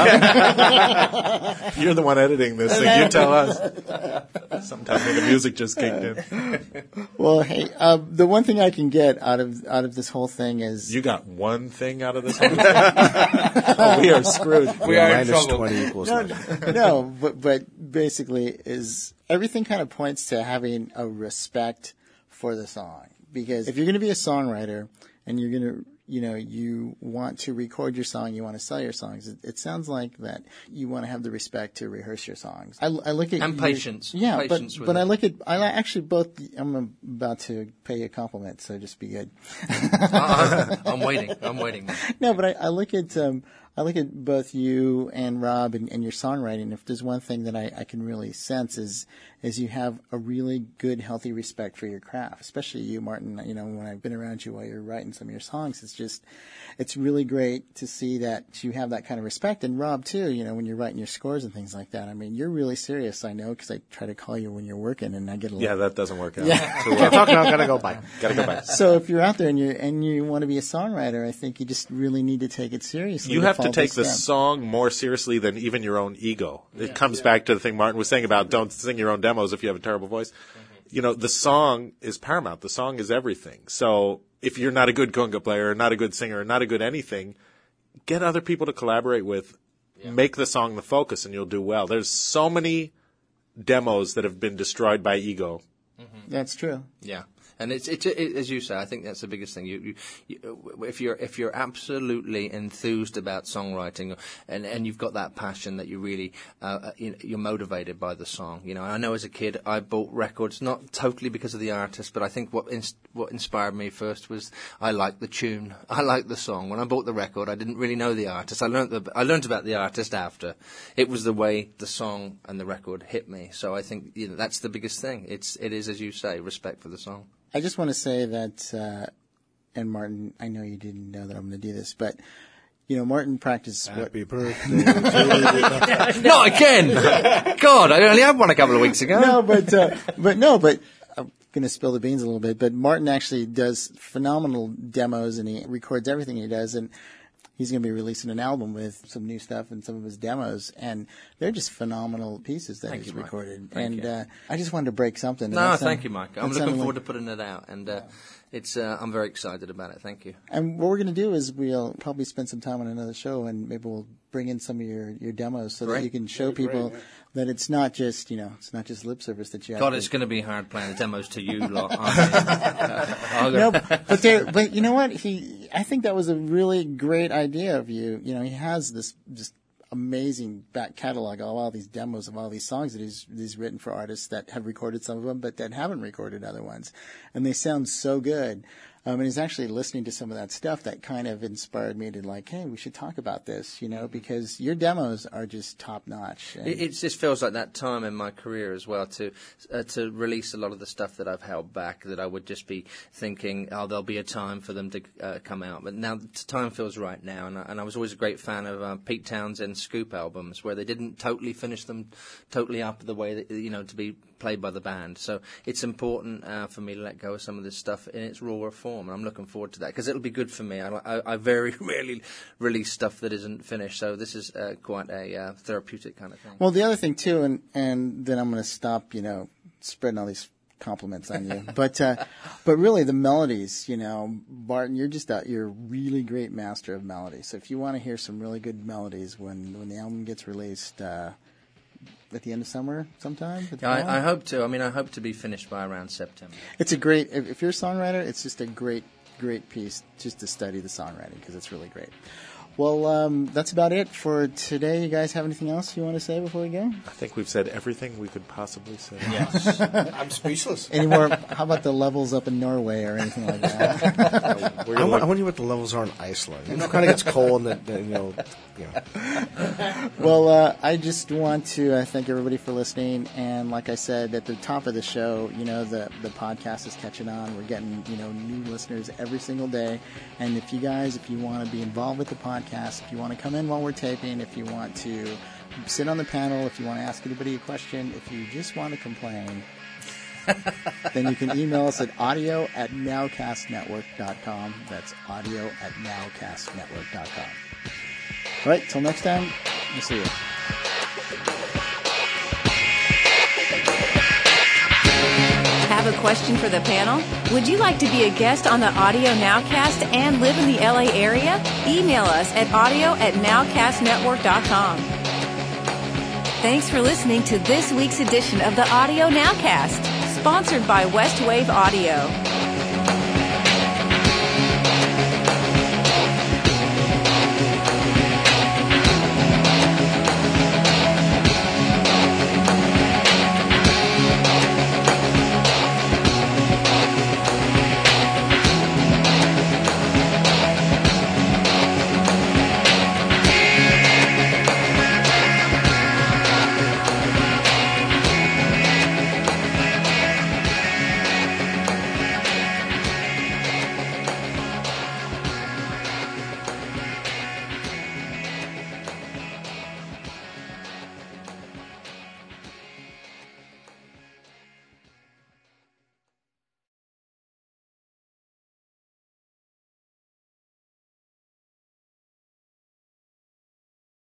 You're the one editing this, so you tell us. Sometime when the music just kicked in. Well, hey, the one thing I can get out of this whole thing is You got one thing out of this whole thing? Oh, we are screwed. We are in Minus trouble. 20 equals nothing. no, but basically is everything kind of points to having a respect for the song. Because if you're going to be a songwriter and you're going to, you want to record your song, you want to sell your songs, it sounds like that you want to have the respect to rehearse your songs. I look at And patience. Yeah, Patience with but it. I actually both. I'm about to pay you a compliment, so just be good. I'm waiting. No, but I look at both you and Rob and your songwriting. If there's one thing that I can really sense is you have a really good, healthy respect for your craft, especially you, Martin. When I've been around you while you're writing some of your songs, it's really great to see that you have that kind of respect. And Rob too, when you're writing your scores and things like that. I mean, you're really serious. I know because I try to call you when you're working, and I get a little. Yeah, that doesn't work out. Yeah. Too Can't well. talk now, gotta go. Bye. Gotta go back. So if you're out there and you want to be a songwriter, I think you just really need to take it seriously. You have to follow take the these steps. song more seriously than even your own ego. It comes back to the thing Martin was saying about don't sing your own demos if you have a terrible voice. The song is paramount. The song is everything. So if you're not a good conga player, not a good singer, not a good anything, get other people to collaborate with. Yeah. Make the song the focus and you'll do well. There's so many demos that have been destroyed by ego. That's true. Yeah. And it's as you say. I think that's the biggest thing. You if you're absolutely enthused about songwriting and you've got that passion that you really you're motivated by the song. I know as a kid I bought records not totally because of the artist, but I think what inspired me first was I liked the tune, I liked the song. When I bought the record, I didn't really know the artist. I learned about the artist after. It was the way the song and the record hit me. So I think that's the biggest thing. It is as you say, respect for the song. I just want to say that, and Martin, I know you didn't know that I'm going to do this, but, Martin practiced Happy birthday to you. Not again! God, I only had one a couple of weeks ago. No, but I'm going to spill the beans a little bit, but Martin actually does phenomenal demos and he records everything he does, and he's going to be releasing an album with some new stuff and some of his demos, and they're just phenomenal pieces that he's recorded. Thank you. I just wanted to break something. No, thank you, Mike. I'm looking forward to putting it out, and I'm very excited about it. Thank you. And what we're going to do is we'll probably spend some time on another show, and maybe we'll bring in some of your demos so that you can show people that it's not just it's not just lip service that you have. God, it's going to be hard playing the demos to you lot. No, but you know what? I think that was a really great idea of you. He has this just amazing back catalog of all these demos of all these songs that he's written for artists that have recorded some of them, but that haven't recorded other ones, and they sound so good. And he's actually listening to some of that stuff that kind of inspired me to hey, we should talk about this, because your demos are just top notch. It just feels like that time in my career as well to release a lot of the stuff that I've held back, that I would just be thinking, there'll be a time for them to come out. But now the time feels right now, and I was always a great fan of Pete Townshend's Scoop albums, where they didn't totally finish them totally up the way that, to be played by the band. So it's important for me to let go of some of this stuff in its rawer form, and I'm looking forward to that because it'll be good for me. I very rarely release stuff that isn't finished, so this is quite a therapeutic kind of thing. Well, the other thing too, and then I'm going to stop, spreading all these compliments on you, but really the melodies, Barton, you're a really great master of melodies. So if you want to hear some really good melodies when the album gets released. At the end of summer sometime? I hope to. I hope to be finished by around September. It's a great, if you're a songwriter, it's just a great piece just to study the songwriting because it's really great. Well, that's about it for today. You guys have anything else you want to say before we go? I think we've said everything we could possibly say. Yes. I'm speechless. Any more? How about the levels up in Norway or anything like that? I wonder what the levels are in Iceland. It kind of gets cold, and Well, I just want to thank everybody for listening. And like I said at the top of the show, the podcast is catching on. We're getting new listeners every single day. And if you want to be involved with the podcast, if you want to come in while we're taping, if you want to sit on the panel, if you want to ask anybody a question, if you just want to complain, then you can email us at audio@nowcastnetwork.com. That's audio@nowcastnetwork.com. All right, till next time, we'll see you. Have a question for the panel? Would you like to be a guest on the Audio Nowcast and live in the LA area? Email us at audio@nowcastnetwork.com. Thanks for listening to this week's edition of the Audio Nowcast, sponsored by West Wave Audio.